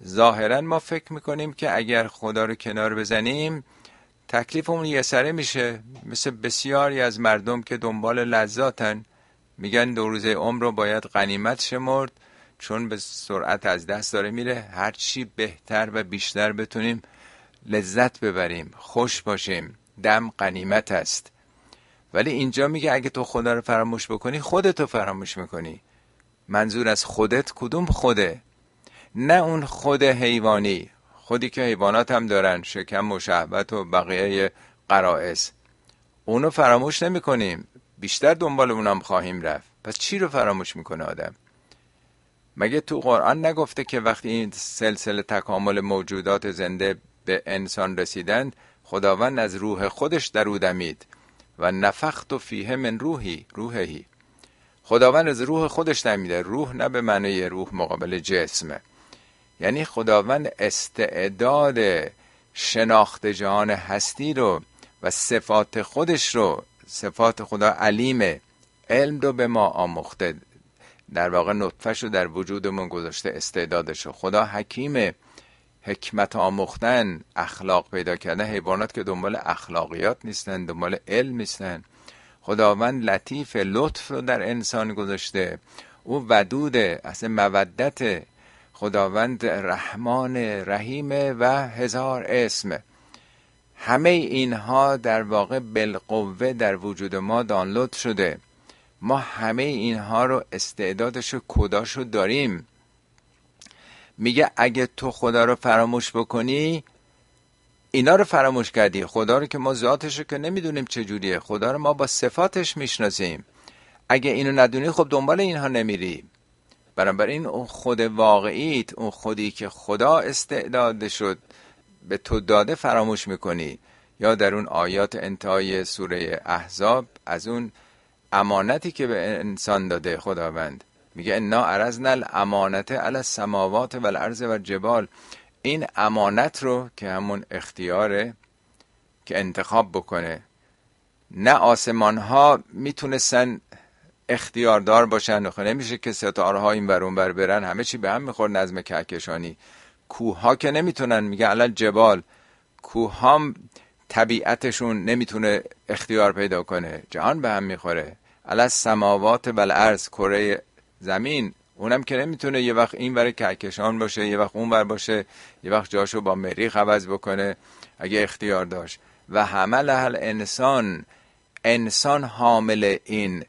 [SPEAKER 1] ظاهرا ما فکر میکنیم که اگر خدا رو کنار بزنیم تکلیفمون یه سره میشه، مثل بسیاری از مردم که دنبال لذاتن، میگن 2 روزه عمر رو باید غنیمت شمرد چون به سرعت از دست داره میره، هرچی بهتر و بیشتر بتونیم لذت ببریم، خوش باشیم، دم غنیمت است. ولی اینجا میگه اگه تو خدا رو فراموش بکنی خودتو فراموش میکنی. منظور از خودت کدوم خوده؟ نه اون خود حیوانی، خودی که حیوانات هم دارن، شکم و شهوت و بقیه غرائز، اونو فراموش نمی کنیم، بیشتر دنبال اونم خواهیم رفت. پس چی رو فراموش میکنه آدم؟ مگه تو قرآن نگفته که وقتی این سلسله تکامل موجودات زنده به انسان رسیدند خداوند از روح خودش در او دمید و نفخت فیه من روحی. خداوند از روح خودش دمیده. روح نه به معنی روح مقابل جسمه، یعنی خداوند استعداد شناخت جهان هستی رو و صفات خودش رو، صفات خدا علیمه، علم رو به ما آموخته، در واقع نطفه‌شو در وجودمون گذاشته، استعدادشو. خدا حکیمه، حکمت آموختن، اخلاق پیدا کردن. حیوانات که دنبال اخلاقیات نیستن، دنبال علم نیستن. خداوند لطیف، لطف رو در انسان گذاشته، او ودوده، اصلا مودت. خداوند رحمان رحیمه و 1000 اسم. همه اینها در واقع بالقوه در وجود ما دانلود شده. ما همه اینها رو، استعدادش و کداشو داریم. میگه اگه تو خدا رو فراموش بکنی اینا رو فراموش کردی. خدا رو که ما ذاتش رو که نمیدونیم چجوریه، خدا رو ما با صفاتش میشناسیم. اگه اینو ندونی خب دنبال اینها نمیری. بنابراین اون خود واقعیت، اون خودی که خدا استعداد شد به تو داده فراموش میکنی. یا در اون آیات انتهای سوره احزاب از اون امانتی که به انسان داده خداوند، میگه انا عرضنا الامانت علی السماوات والارض والجبال. این امانت رو که همون اختیاره که انتخاب بکنه، نه آسمان ها میتونستن اختیاردار باشن، نمیشه که ستاره ها این ور اون ور برن، همه چی به هم میخور، نظم کهکشانی. کوه ها که نمیتونن، میگه علی جبال، کوه ها طبیعتشون نمیتونه اختیار پیدا کنه، جهان به هم میخوره. علی السماوات والارض، کره زمین، اونم که نمیتونه یه وقت این ور کهکشان باشه، یه وقت اون ور باشه، یه وقت جاشو با مریخ عوض بکنه اگه اختیار داشت. و حملها الانسان، انسان حامل این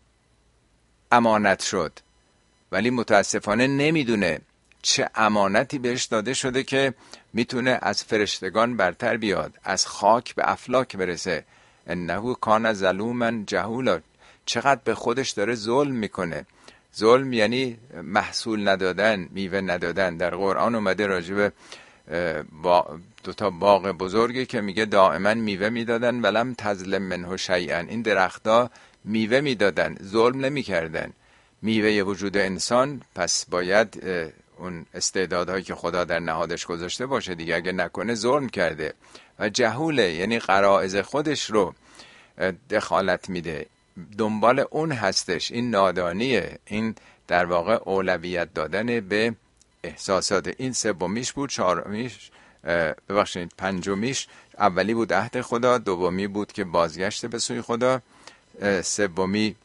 [SPEAKER 1] امانت شد، ولی متاسفانه نمیدونه چه امانتی بهش داده شده که میتونه از فرشتگان برتر بیاد، از خاک به افلاک برسه. انه کان ظلوما جهولا. چقدر به خودش داره ظلم میکنه. ظلم یعنی محصول ندادن، میوه ندادن. در قرآن اومده راجب دوتا باغ بزرگی که میگه دائما میوه میدادن ولم تظلم منه شیئا. این درختها میوه میدادن، ظلم نمیکردن. میوه وجود انسان پس باید اون استعدادهایی که خدا در نهادش گذاشته باشه دیگه، اگه نکنه ظلم کرده. و جهوله یعنی غرایز خودش رو دخالت میده، دنبال اون هستش. این نادانیه، این در واقع اولویت دادن به احساسات. این سومیش بود، چهارمیش پنجمیش، اولی بود عهد خدا، دومی بود که بازگشت به سوی خدا، سومی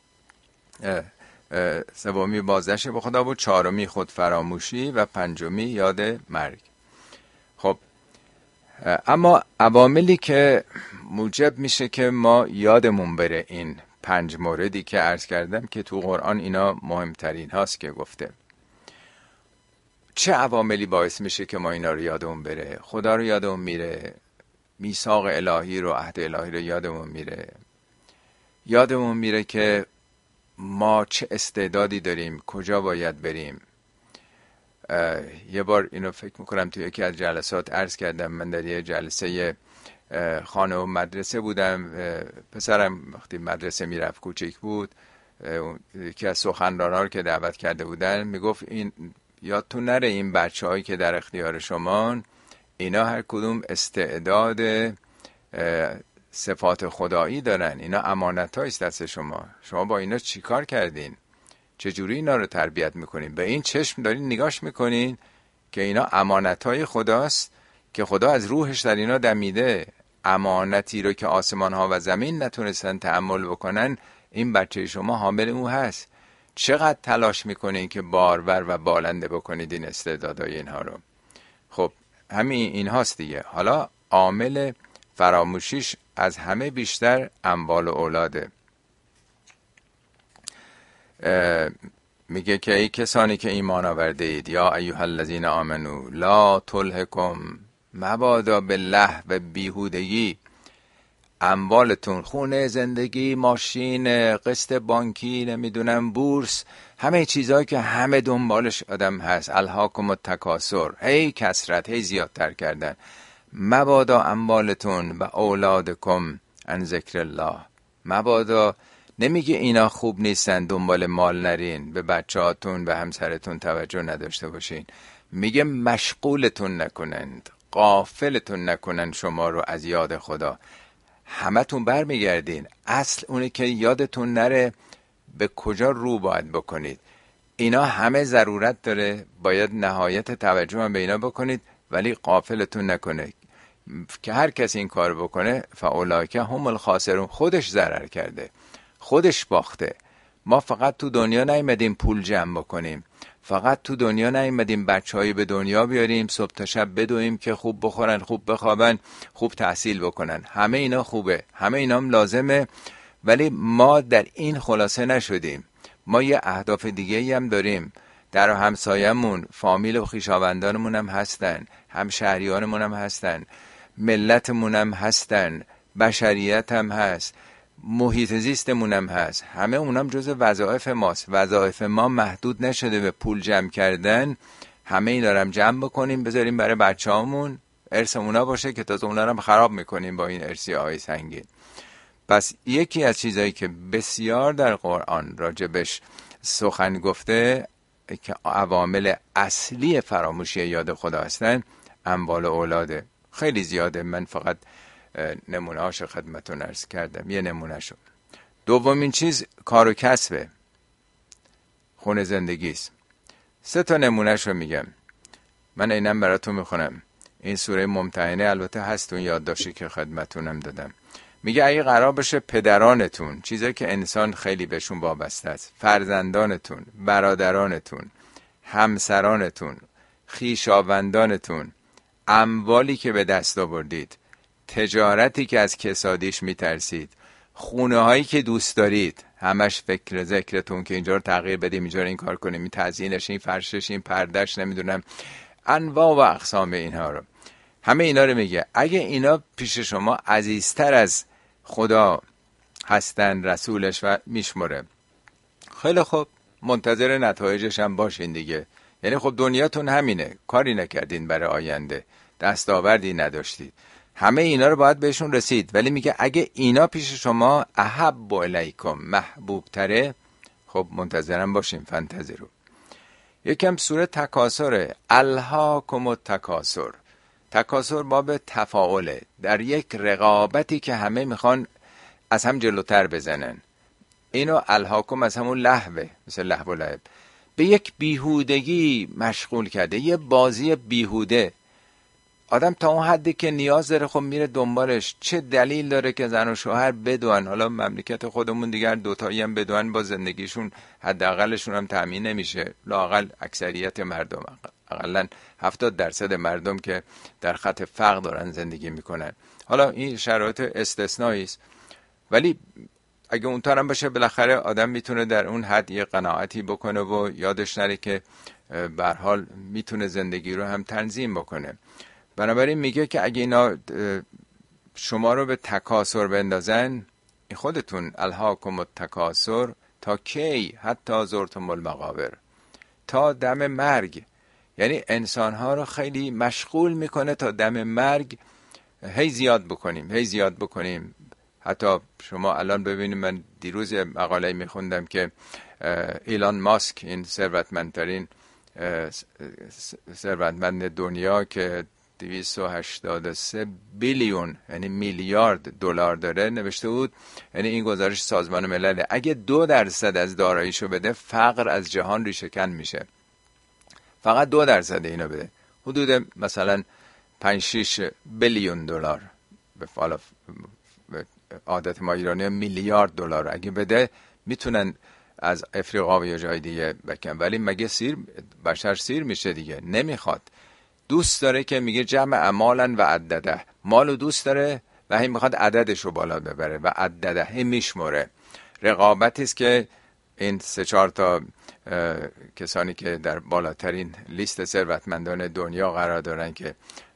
[SPEAKER 1] بازگشت به خدا بود، چهارمی خود فراموشی و پنجمی یاد مرگ. خب اما عواملی که موجب میشه که ما یادمون بره این 5 موردی که عرض کردم که تو قرآن اینا مهمترین هاست که گفته. چه عواملی باعث میشه که ما اینا رو یادمون بره؟ خدا رو یادمون میره، میثاق الهی رو، عهد الهی رو یادمون میره، یادمون میره که ما چه استعدادی داریم، کجا باید بریم. یه بار اینو فکر میکنم توی یکی از جلسات عرض کردم. من در یه جلسه خانه و مدرسه بودم. پسرم وقتی مدرسه میرفت، کوچیک بود، یکی از سخنران‌ها رو که دعوت کرده بودن میگفت این یادتون نره این بچه‌هایی که در اختیار شمان، اینا هر کدوم استعداد صفات خدایی دارن، اینا امانت‌هاییست دست شما با اینا چی کار کردین؟ چجوری اینا رو تربیت میکنین؟ به این چشم دارین نگاش میکنین که اینا امانتهای خداست که خدا از روحش در اینا دمیده. امانتی رو که آسمان ها و زمین نتونستن تحمل بکنن، این بچه شما حامل او هست. چقدر تلاش میکنین که بارور و بالنده بکنید این استعدادهای اینها رو. خب همین این هاست دیگه. حالا عامل فراموشیش از همه بیشتر اموال و اولاده. میگه که ای کسانی که ایمان آورده اید، یا ایها الذین آمنو لا تلهکم، مبادا به لهو بیهودگی، اموالتون، خونه، زندگی، ماشین، قسط بانکی، نمیدونم بورس، همه چیزهایی که همه دنبالش آدم هست، الهاکم التکاثر، هی کثرت، هی زیادتر کردن، مبادا اموالتون و اولادکم عن ذکر الله. مبادا نمیگه اینا خوب نیستن، دنبال مال نرین، به بچهاتون به همسرتون توجه نداشته باشین، میگه مشغولتون نکنند، غافلتون نکنن شما رو از یاد خدا. همتون برمیگردین، اصل اونه که یادتون نره به کجا رو باید بکنید. اینا همه ضرورت داره، باید نهایت توجه هم به اینا بکنید، ولی غافلتون نکنه که هر کسی این کار بکنه فاولئک هم الخاسرون، خودش ضرر کرده، خودش باخته. ما فقط تو دنیا نیومدیم پول جمع بکنیم، فقط تو دنیا نیومدیم بچه‌هایی به دنیا بیاریم صبح تا شب بدویم که خوب بخورن، خوب بخوابن، خوب تحصیل بکنن. همه اینا خوبه، همه اینا هم لازمه، ولی ما در این خلاصه نشدیم. ما یه اهداف دیگه هم داریم. در همسایمون فامیل و خویشاوندانمون هم هستن، همشهریانمون هم هستن، ملتمون هم هستن، بشریت هم هست، محیط زیستمون هم هست. همه اونم جز وظایف ماست. وظایف ما محدود نشده به پول جمع کردن. همه اینا رو هم جمع بکنیم بذاریم برای بچه‌هامون، ارث اونا باشه که تازه اونا رو هم خراب میکنیم با این ارثیه‌های سنگین. پس یکی از چیزایی که بسیار در قرآن راجبش سخن گفته که عوامل اصلی فراموشی یاد خدا هستن، اموال و اولاده. خیلی زیاده، من فقط نمونه‌هاشو خدمتتون عرض کردم، یه نمونهشو. دومین چیز کار و کسبه، خونه زندگیست. 3 تا نمونهشو میگم، من اینم براتون میخونم. این سوره ممتحنه البته هست اون یادداشتی که خدمتتونم دادم. میگه اگه قرار بشه پدرانتون، چیزایی که انسان خیلی بهشون وابسته است، فرزندانتون، برادرانتون، همسرانتون، خویشاوندانتون، اموالی که به دست آوردید، تجارتی که از کسادیش میترسید، خونه هایی که دوست دارید، همش فکر ذکرتون که اینجا رو تغییر بدیم، اینجا رو این کار کنیم، این تزیینش، این فرشش، این پردش، نمیدونم انواع و اقسام اینها رو، همه اینا رو میگه اگه اینا پیش شما عزیزتر از خدا هستن، رسولش و میشمره، خیلی خوب، منتظر نتایجش هم باشین دیگه. یعنی خب دنیاتون همینه، کاری نکردین برای آینده، دستاوردی نداشتید، همه اینا رو باید بهشون رسید، ولی میگه اگه اینا پیش شما احب الیکم، محبوب تره، خب منتظرم باشین، فانتظروا. یکم سوره تکاثره، الهاکم التکاثر. تکاثر باب تفاعله، در یک رقابتی که همه میخوان از هم جلوتر بزنن. اینو الهاکم از همون لهوه، مثل لهو و لعب، به یک بیهودگی مشغول کرده، یه بازی بیهوده. آدم تا اون حدی که نیاز داره خب میره دنبالش. چه دلیل داره که زن و شوهر بدون، حالا مملکت خودمون دیگر دوتایی هم بدون، با زندگیشون حداقلشون هم تامین نمیشه، لااقل اکثریت مردم، اقلا 70% مردم که در خط فقر دارن زندگی میکنن. حالا این شرایط استثنایی است، ولی اگه اونطور هم باشه بالاخره آدم میتونه در اون حد یه قناعتی بکنه و یادش نره که به هر حال میتونه زندگی رو هم تنظیم بکنه. بنابراین میگه که اگه اینا شما رو به تکاثر بندازن، خودتون الهاکم التکاثر تا کی، حتی زرتم المقابر، تا دم مرگ. یعنی انسانها رو خیلی مشغول میکنه تا دم مرگ هی زیاد بکنیم، هی زیاد بکنیم. حتی شما الان ببینید، من دیروز مقاله میخوندم که ایلان ماسک، این ثروتمندترین ثروتمند دنیا که 283 بیلیون یعنی میلیارد دلار داره، نوشته بود، یعنی این گزارش سازمان ملل، اگه 2% از داراییشو بده فقر از جهان ریشه کن میشه. فقط 2% اینو بده. حدود مثلا 5-6 بیلیون دلار، به عادت ما ایرانی میلیارد دلار اگه بده میتونن از افریقا و یا جای دیگه بکن. ولی مگه بشر سیر میشه دیگه؟ نمیخواد. دوست داره که میگه جمع امالا و عدده، مالو دوست داره و هم میخواد عددش رو بالا ببره و عدده هم میشموره. رقابتی است که این 3-4 تا کسانی که در بالاترین لیست ثروتمندان دنیا قرار دارن که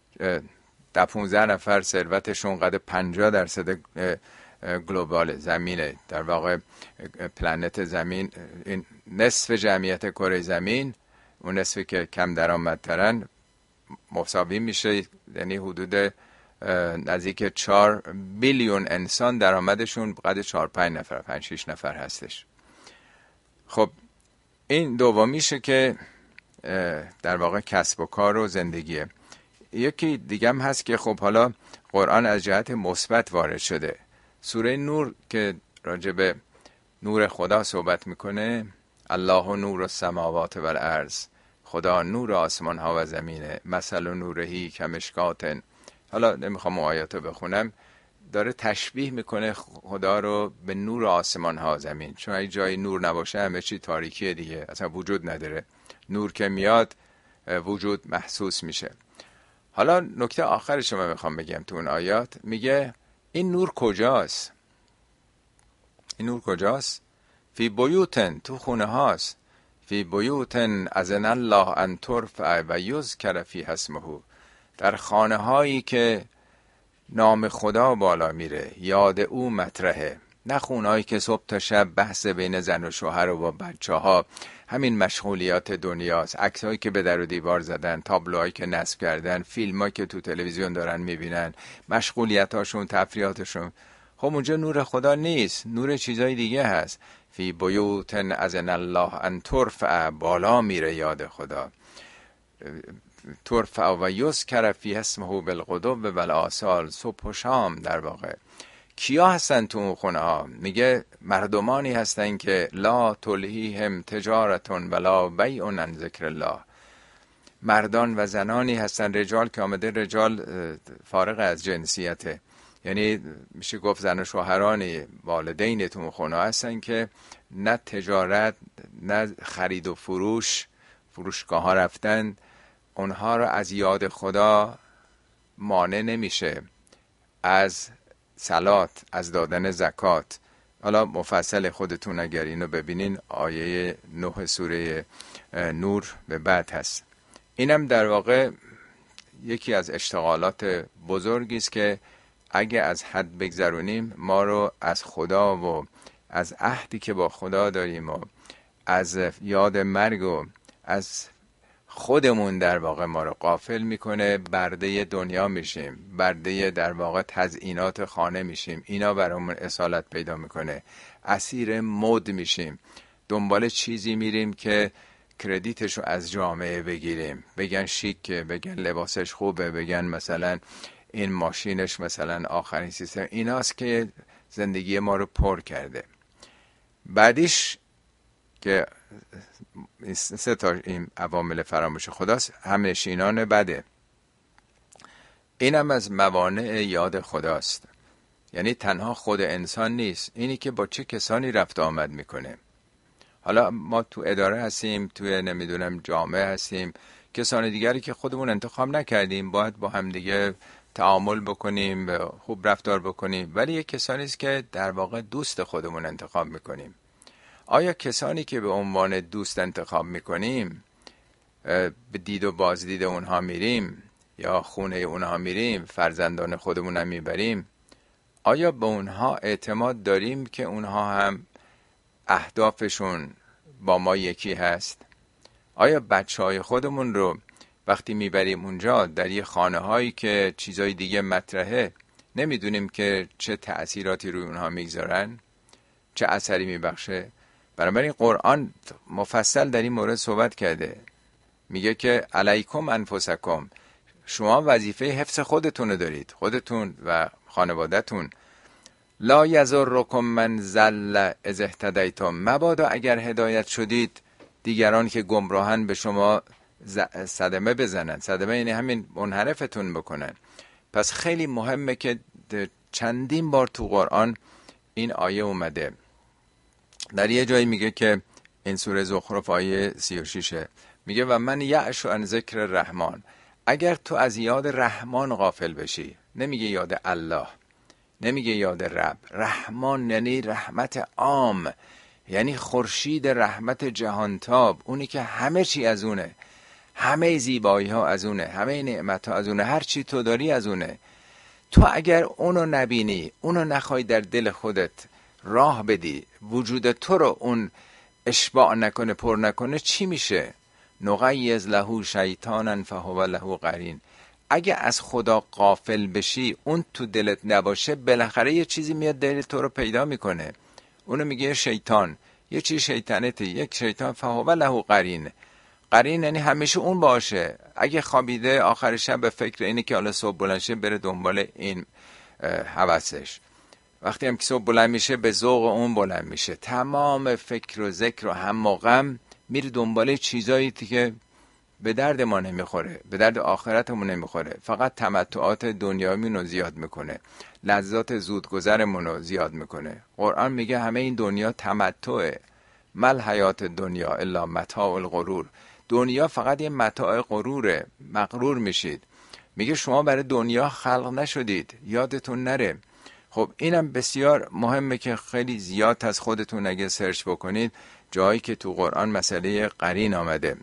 [SPEAKER 1] 15 نفر ثروتشون قد 50% گلوبال زمینه، در واقع پلنت زمین، این نصف جمعیت کره زمین، اون نصفی که کم درآمدترن مساوی میشه، یعنی حدود نزدیک 4 بیلیون انسان درآمدشون قد 4-5 نفر 5-6 نفر هستش. خب این دومیشه که در واقع کسب و کار و زندگیه. یکی دیگه هم هست که خب حالا قرآن از جهت مثبت وارد شده. سوره نور که راجع به نور خدا صحبت میکنه، الله نور السماوات و الارض، خدا نور آسمان ها و زمینه، مثل نورهی کمشکاتن. حالا نمیخوام آیاتو بخونم، داره تشبیه میکنه خدا رو به نور آسمان ها زمین، چون اگه جای نور نباشه همه چی تاریکیه دیگه، اصلا وجود نداره. نور که میاد وجود محسوس میشه. حالا نکته آخرش رو میخوام بگم تو اون آیات، میگه این نور کجاست؟ این نور کجاست؟ فی بیوتن، تو خونه هاست. فی بیوتن اذن الله ان ترفع و یذکر فیها اسمه، در خانه هایی که نام خدا بالا میره، یاد او مطرحه. نه خونهایی که صبح تا شب بحث بین زن و شوهر و با بچه ها، همین مشغولیات دنیاست، عکسایی که به در و دیوار زدن، تابلوهایی که نصب کردن، فیلمایی که تو تلویزیون دارن میبینن، مشغولیتاشون، تفریحاتشون. خب اونجا نور خدا نیست، نور چیزای دیگه هست. فی بیوتن اذن الله ان ترفع، بالا میره یاد خدا، ترفع و یذکر فیها اسمه بالغدو و بالآصال، صبح و شام. در واقع کیا هستن تو اون خونه ها؟ میگه مردمانی هستن که لا تلهیهم تجارتون ولا بیع عن ذکر الله. مردان و زنانی هستن، رجال که آمده، رجال فارغ از جنسیته، یعنی میشه گفت زن و شوهران والدین تو اون خونه هستن که نه تجارت، نه خرید و فروشگاه ها رفتن اونها رو از یاد خدا مانع نمیشه، از صلات، از دادن زکات. حالا مفصل خودتون اگر اینو ببینین آیه 9 سوره نور به بعد هست. اینم در واقع یکی از اشتغالات بزرگی است که اگه از حد بگذرونیم ما رو از خدا و از عهدی که با خدا داریم و از یاد مرگ و از خودمون در واقع ما رو غافل میکنه. برده دنیا میشیم، برده در واقع تزیینات خانه میشیم، اینا برامون اصالت پیدا میکنه. اسیر مد میشیم، دنبال چیزی میریم که کردیتشو از جامعه بگیریم، بگن شیکه، بگن لباسش خوبه، بگن مثلا این ماشینش مثلا آخرین سیستم. ایناست که زندگی ما رو پر کرده. بعدیش که 3 تا این عوامل فراموش خداست، همنشینان بده. اینم از موانع یاد خداست. یعنی تنها خود انسان نیست، اینی که با چه کسانی رفت آمد میکنه. حالا ما تو اداره هستیم، توی نمیدونم جامعه هستیم، کسان دیگری که خودمون انتخاب نکردیم، باید با هم دیگه تعامل بکنیم، خوب رفتار بکنیم، ولی یک کسانی است که در واقع دوست خودمون انتخاب میکنیم. آیا کسانی که به عنوان دوست انتخاب میکنیم، به دید و بازدید اونها میریم یا خونه اونها میریم، فرزندان خودمون هم میبریم، آیا به اونها اعتماد داریم که اونها هم اهدافشون با ما یکی هست؟ آیا بچهای خودمون رو وقتی میبریم اونجا در یه خانه هایی که چیزای دیگه مطرحه، نمیدونیم که چه تأثیراتی روی اونها میگذارن، چه اثری میبخشه؟ بنابراین قرآن مفصل در این مورد صحبت کرده، میگه که علیکم انفسکم، شما وظیفه حفظ خودتون دارید، خودتون و خانوادهتون. لا یضرکم من ضل اذ اهتدیتم، مبادا اگر هدایت شدید دیگران که گمراهن به شما صدمه بزنن. صدمه یعنی همین منحرفتون بکنن. پس خیلی مهمه که چندین بار تو قرآن این آیه اومده. در یه جایی میگه که این سوره زخرف آیه 36 میگه و من یعش عن ذکر رحمان. اگر تو از یاد رحمان غافل بشی، نمیگه یاد الله، نمیگه یاد رب، رحمان یعنی رحمت عام، یعنی خورشید رحمت جهانتاب، اونی که همه چی از اونه، همه زیبایی ها از اونه، همه نعمت ها از اونه، هر چی تو داری از اونه. تو اگر اونو نبینی، اونو نخوای در دل خودت راه بدی، وجود تو رو اون اشباع نکنه، پر نکنه، چی میشه؟ نقیض له شیطانا فهو له قرین. اگه از خدا غافل بشی، اون تو دلت نباشه، بالاخره یه چیزی میاد دل تو رو پیدا میکنه، اونو میگه شیطان، یه چیز شیطنته، یک شیطان فهو له قرین. قرین یعنی همیشه اون باشه. اگه خوابیده آخر شب به فکر اینه که حالا صبح بلند شه بره دنبال این هوسش، وقتی هم که صبح بلند میشه به ذوق اون بلند میشه، تمام فکر و ذکر و هم و غم میره دنبال چیزایی که به درد ما نمیخوره، به درد آخرتمون نمیخوره، فقط تمتعات دنیاییمون رو زیاد میکنه، لذات زودگذرمون رو زیاد میکنه. قرآن میگه همه این دنیا تمتعه، مل حیات دنیا الا متاع الغرور. دنیا فقط یه متاع غروره، مغرور میشید. میگه شما برای دنیا خلق نشدید، یادتون نره. خب اینم بسیار مهمه که خیلی زیاد از خودتون اگه سرچ بکنید جایی که تو قرآن مسئله قرین آمده.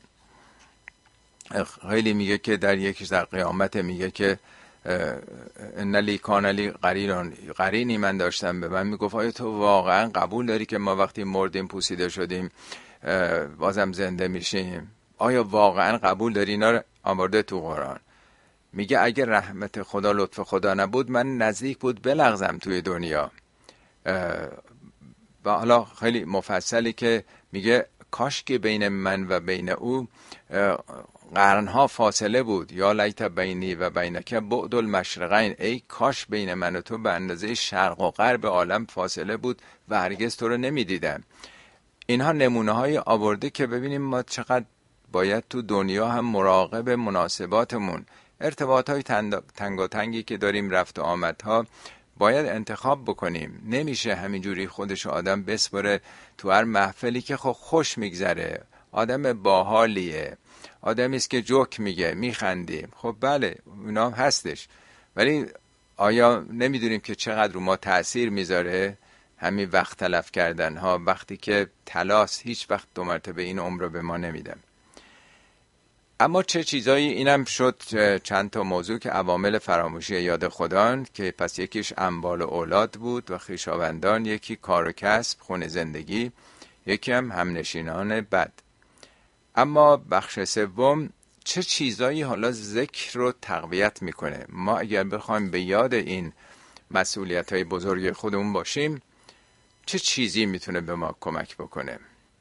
[SPEAKER 1] خیلی میگه که در یکیش در قیامت میگه که ان لی کان لی قرینی من داشتم، به من میگفت آیا تو واقعا قبول داری که ما وقتی مردیم پوسیده شدیم بازم زنده میشیم؟ آیا واقعا قبول داری؟ اینا رو آورده تو قرآن. میگه اگه رحمت خدا، لطف خدا نبود، من نزدیک بود بلغزم توی دنیا. و حالا خیلی مفصلی که میگه کاش که بین من و بین او قرنها فاصله بود، یا لیت بینی و بینک بعد المشرقین، ای کاش بین من و تو به اندازه شرق و غرب عالم فاصله بود و هرگز تو رو نمیدیدم. اینها نمونه های آورده که ببینیم ما چقدر باید تو دنیا هم مراقب مناسباتمون، ارتباط های تنگاتنگی که داریم، رفت و آمدها باید انتخاب بکنیم. نمیشه همینجوری خودش آدم بسپره تو هر محفلی که خب خوش میگذره، آدم باحالیه، آدمی است که جوک میگه، میخندیم، خب بله اونا هستش، ولی آیا نمیدونیم که چقدر رو ما تأثیر میذاره همین وقت تلف کردن ها، وقتی که تلاس هیچ وقت 2 مرتبه این عمر رو به ما نمیدن. اما چه چیزایی؟ اینم شد چند تا موضوع که عوامل فراموشی یاد خدان، که پس یکیش اموال و اولاد بود و خویشاوندان، یکی کار و کسب، خون زندگی، یکی هم همنشینان بد. اما بخش سوم، چه چیزایی حالا ذکر رو تقویت میکنه؟ ما اگر بخوایم به یاد این مسئولیت‌های بزرگ خودمون باشیم، چه چیزی میتونه به ما کمک بکنه؟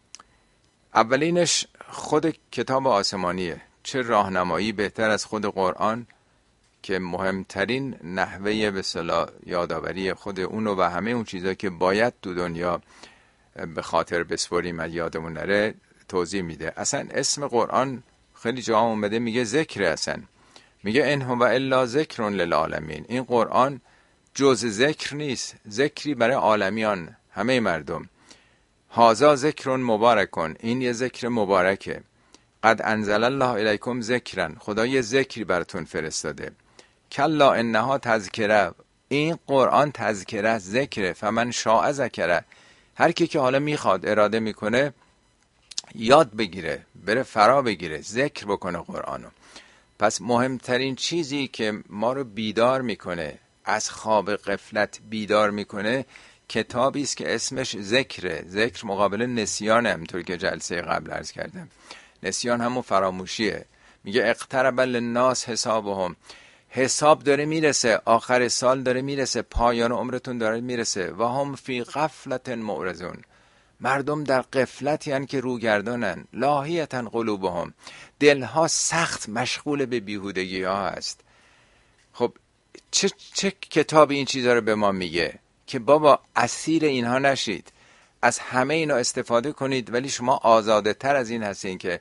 [SPEAKER 1] اولینش خود کتاب آسمانیه. چه راهنمایی بهتر از خود قرآن که مهمترین نحوه به اصطلاح یادآوری خود اونو و همه اون چیزایی که باید تو دنیا به خاطر بسپریم از یادمون نره توضیح میده. اصلا اسم قرآن خیلی جا اومده میگه ذکر، اصلا میگه ان هو الا ذکر للعالمین. این قرآن جز ذکر نیست، ذکری برای عالمیان، همه مردم. هازا ذکر مبارکون، این یه ذکر مبارکه. قد انزل الله الیکم ذکرن، خدا یه ذکری براتون فرستاده. کلا انها تذکره، این قرآن تذکره، ذکره. فمن شاء ذکره، هر کی که حالا میخواد، اراده میکنه یاد بگیره، بره فرا بگیره، ذکر بکنه قرآنو. پس مهمترین چیزی که ما رو بیدار میکنه، از خواب غفلت بیدار میکنه، کتابی است که اسمش ذکره. ذکر مقابل نسیانه، همونطور که جلسه قبل عرض کردم. نسیان همون فراموشیه. میگه اقترب للناس حسابهم، حساب داره میرسه، آخر سال داره میرسه، پایان عمرتون داره میرسه. و هم فی غفلت معرضون، مردم در غفلتی هن که روگردانن. لاهیتا قلوبهم، دلها سخت مشغول به بیهودگی ها هست. خب چه کتاب این چیزا رو به ما میگه که بابا اسیر اینها نشید، از همه اینا استفاده کنید، ولی شما آزاده تر از این هستین که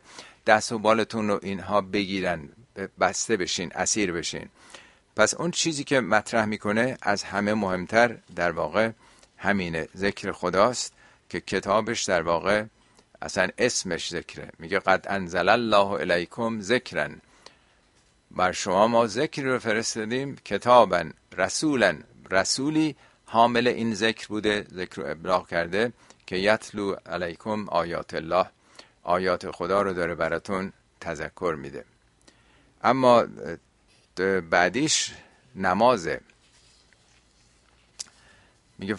[SPEAKER 1] دست و بالتون رو اینها بگیرن، بسته بشین، اسیر بشین. پس اون چیزی که مطرح میکنه از همه مهمتر در واقع همینه، ذکر خداست که کتابش در واقع اصلا اسمش ذکره. میگه قد انزل الله الیکم ذکرا، بر شما ما ذکر رو فرستادیم، کتابا رسولا، رسولی حامل این ذکر بوده، ذکر رو ابلاغ کرده، که یتلو علیکم آیات الله، آیات خدا رو داره براتون تذکر میده. اما بعدیش نمازه. میگه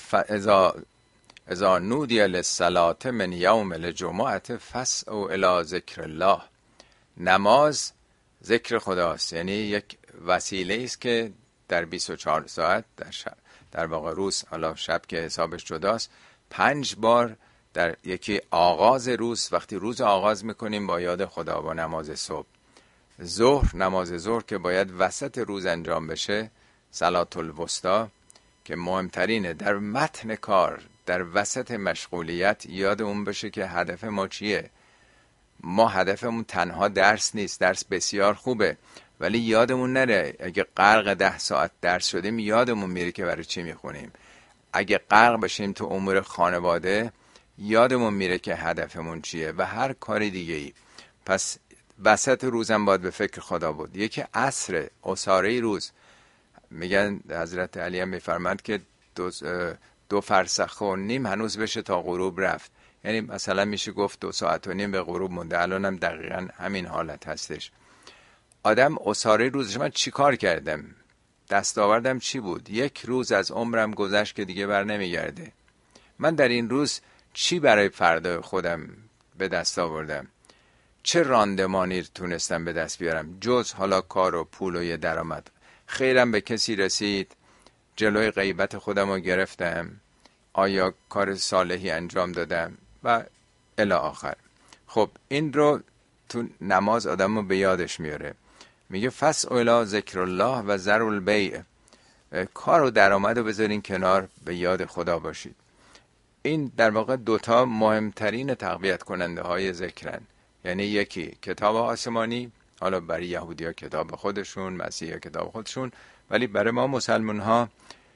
[SPEAKER 1] اذا نودی للصلاة من یوم الجمعة فاسعوا الی ذکر الله. نماز ذکر خداست، یعنی یک وسیله است که در 24 ساعت در واقع روز، حالا شب که حسابش جداست، 5 بار در یکی آغاز روز، وقتی روز آغاز میکنیم با یاد خدا، با نماز صبح. ظهر، نماز ظهر که باید وسط روز انجام بشه، صلات الوسطی که مهمترینه در متن کار، در وسط مشغولیت یاد اون بشه که هدف ما چیه. ما هدفمون تنها درس نیست، درس بسیار خوبه، ولی یادمون نره اگه غرق 10 ساعت درس شدیم یادمون میره که برای چی میخونیم. اگه غرق بشیم تو امور خانواده یادمون میره که هدفمون چیه و هر کاری دیگه ای. پس وسط روزم باید به فکر خدا بود. یکی عصر، اساره روز، میگن حضرت علی هم میفرمند که 2 فرسخ و نیم هنوز بشه تا غروب رفت، یعنی مثلا میشه گفت 2 ساعت و نیم به غروب مونده. الان هم دقیقا همین حالت هستش. آدم اساره روزش، من چی کار کردم، دستاوردم چی بود، 1 روز از عمرم گذشت که دیگه بر نمیگرده، من در این روز چی برای فردا خودم به دست آوردم، چه راندمانی تونستم به دست بیارم، جز حالا کار و پول و یه درآمد، خیرم به کسی رسید، جلوی غیبت خودم رو گرفتم، آیا کار صالحی انجام دادم و الی آخر. خب این رو تو نماز آدم رو به یادش میاره. میگه فسعوا الی ذکر الله و ذروا البیع، کار و درآمد رو بذارین کنار، به یاد خدا باشید. این در واقع 2 مهمترین تقویت کننده های ذکرن. یعنی یکی کتاب آسمانی، حالا برای یهودی ها کتاب خودشون، مسیحی ها کتاب خودشون، ولی برای ما مسلمان ها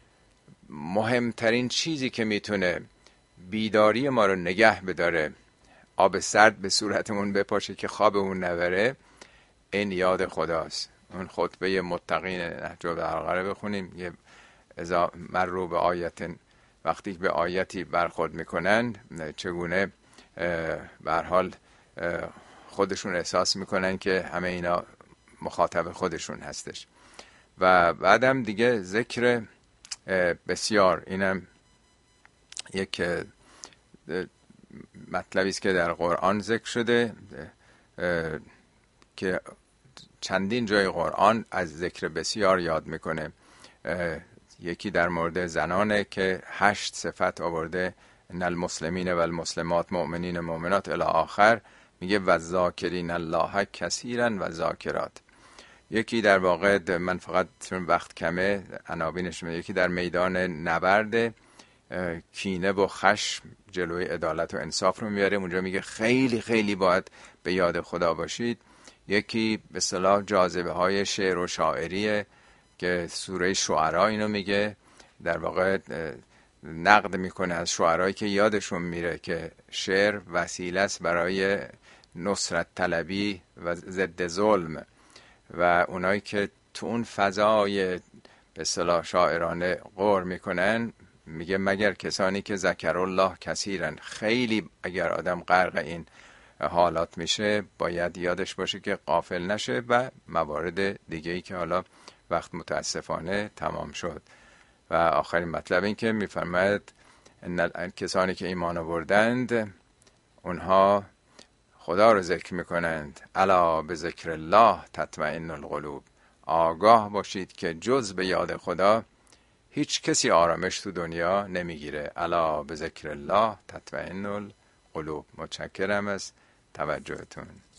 [SPEAKER 1] مهمترین چیزی که میتونه بیداری ما رو نگه بداره، آب سرد به صورتمون بپاشه که خوابمون نبره، این یاد خداست. اون خطبه متقین نهج البلاغه بخونیم، یه اذا مروا به آیت، وقتی به آیتی برخورد میکنن چگونه به هر حال خودشون احساس میکنن که همه اینا مخاطب خودشون هستش. و بعدم دیگه ذکر بسیار، اینم یک مطلبی است که در قرآن ذکر شده که چندین جای قرآن از ذکر بسیار یاد میکنه. یکی در مورد زنانه که 8 صفت آورده، ان المسلمین و المسلمات مؤمنین و مؤمنات الی آخر، میگه و ذاکرین الله کثیرا و ذاکرات. یکی در واقع، من فقط چون وقت کمه عناوینش میگم، یکی در میدان نبرد کینه و خشم جلوی عدالت و انصاف رو میاره، اونجا میگه خیلی خیلی باید به یاد خدا باشید. یکی به اصطلاح جاذبه های شعر و شاعریه که سوره شعرا اینو میگه، در واقع نقد میکنه از شعرایی که یادشون میره که شعر وسیله است برای نصرت طلبی و ضد ظلم، و اونایی که تو اون فضای به اصطلاح شاعرانه غور میکنن، میگه مگر کسانی که ذکر الله کثیرن، خیلی اگر آدم غرق این حالات میشه باید یادش باشه که غافل نشه، و موارد دیگه‌ای که حالا وقت متاسفانه تمام شد. و آخرین مطلب این که میفرماید کسانی که ایمان آوردند اونها خدا رو ذکر میکنند، الا به ذکر الله تطمئن القلوب، آگاه باشید که جز به یاد خدا هیچ کسی آرامش تو دنیا نمیگیره. الا به ذکر الله تطمئن القلوب. متشکرم از توجهتون.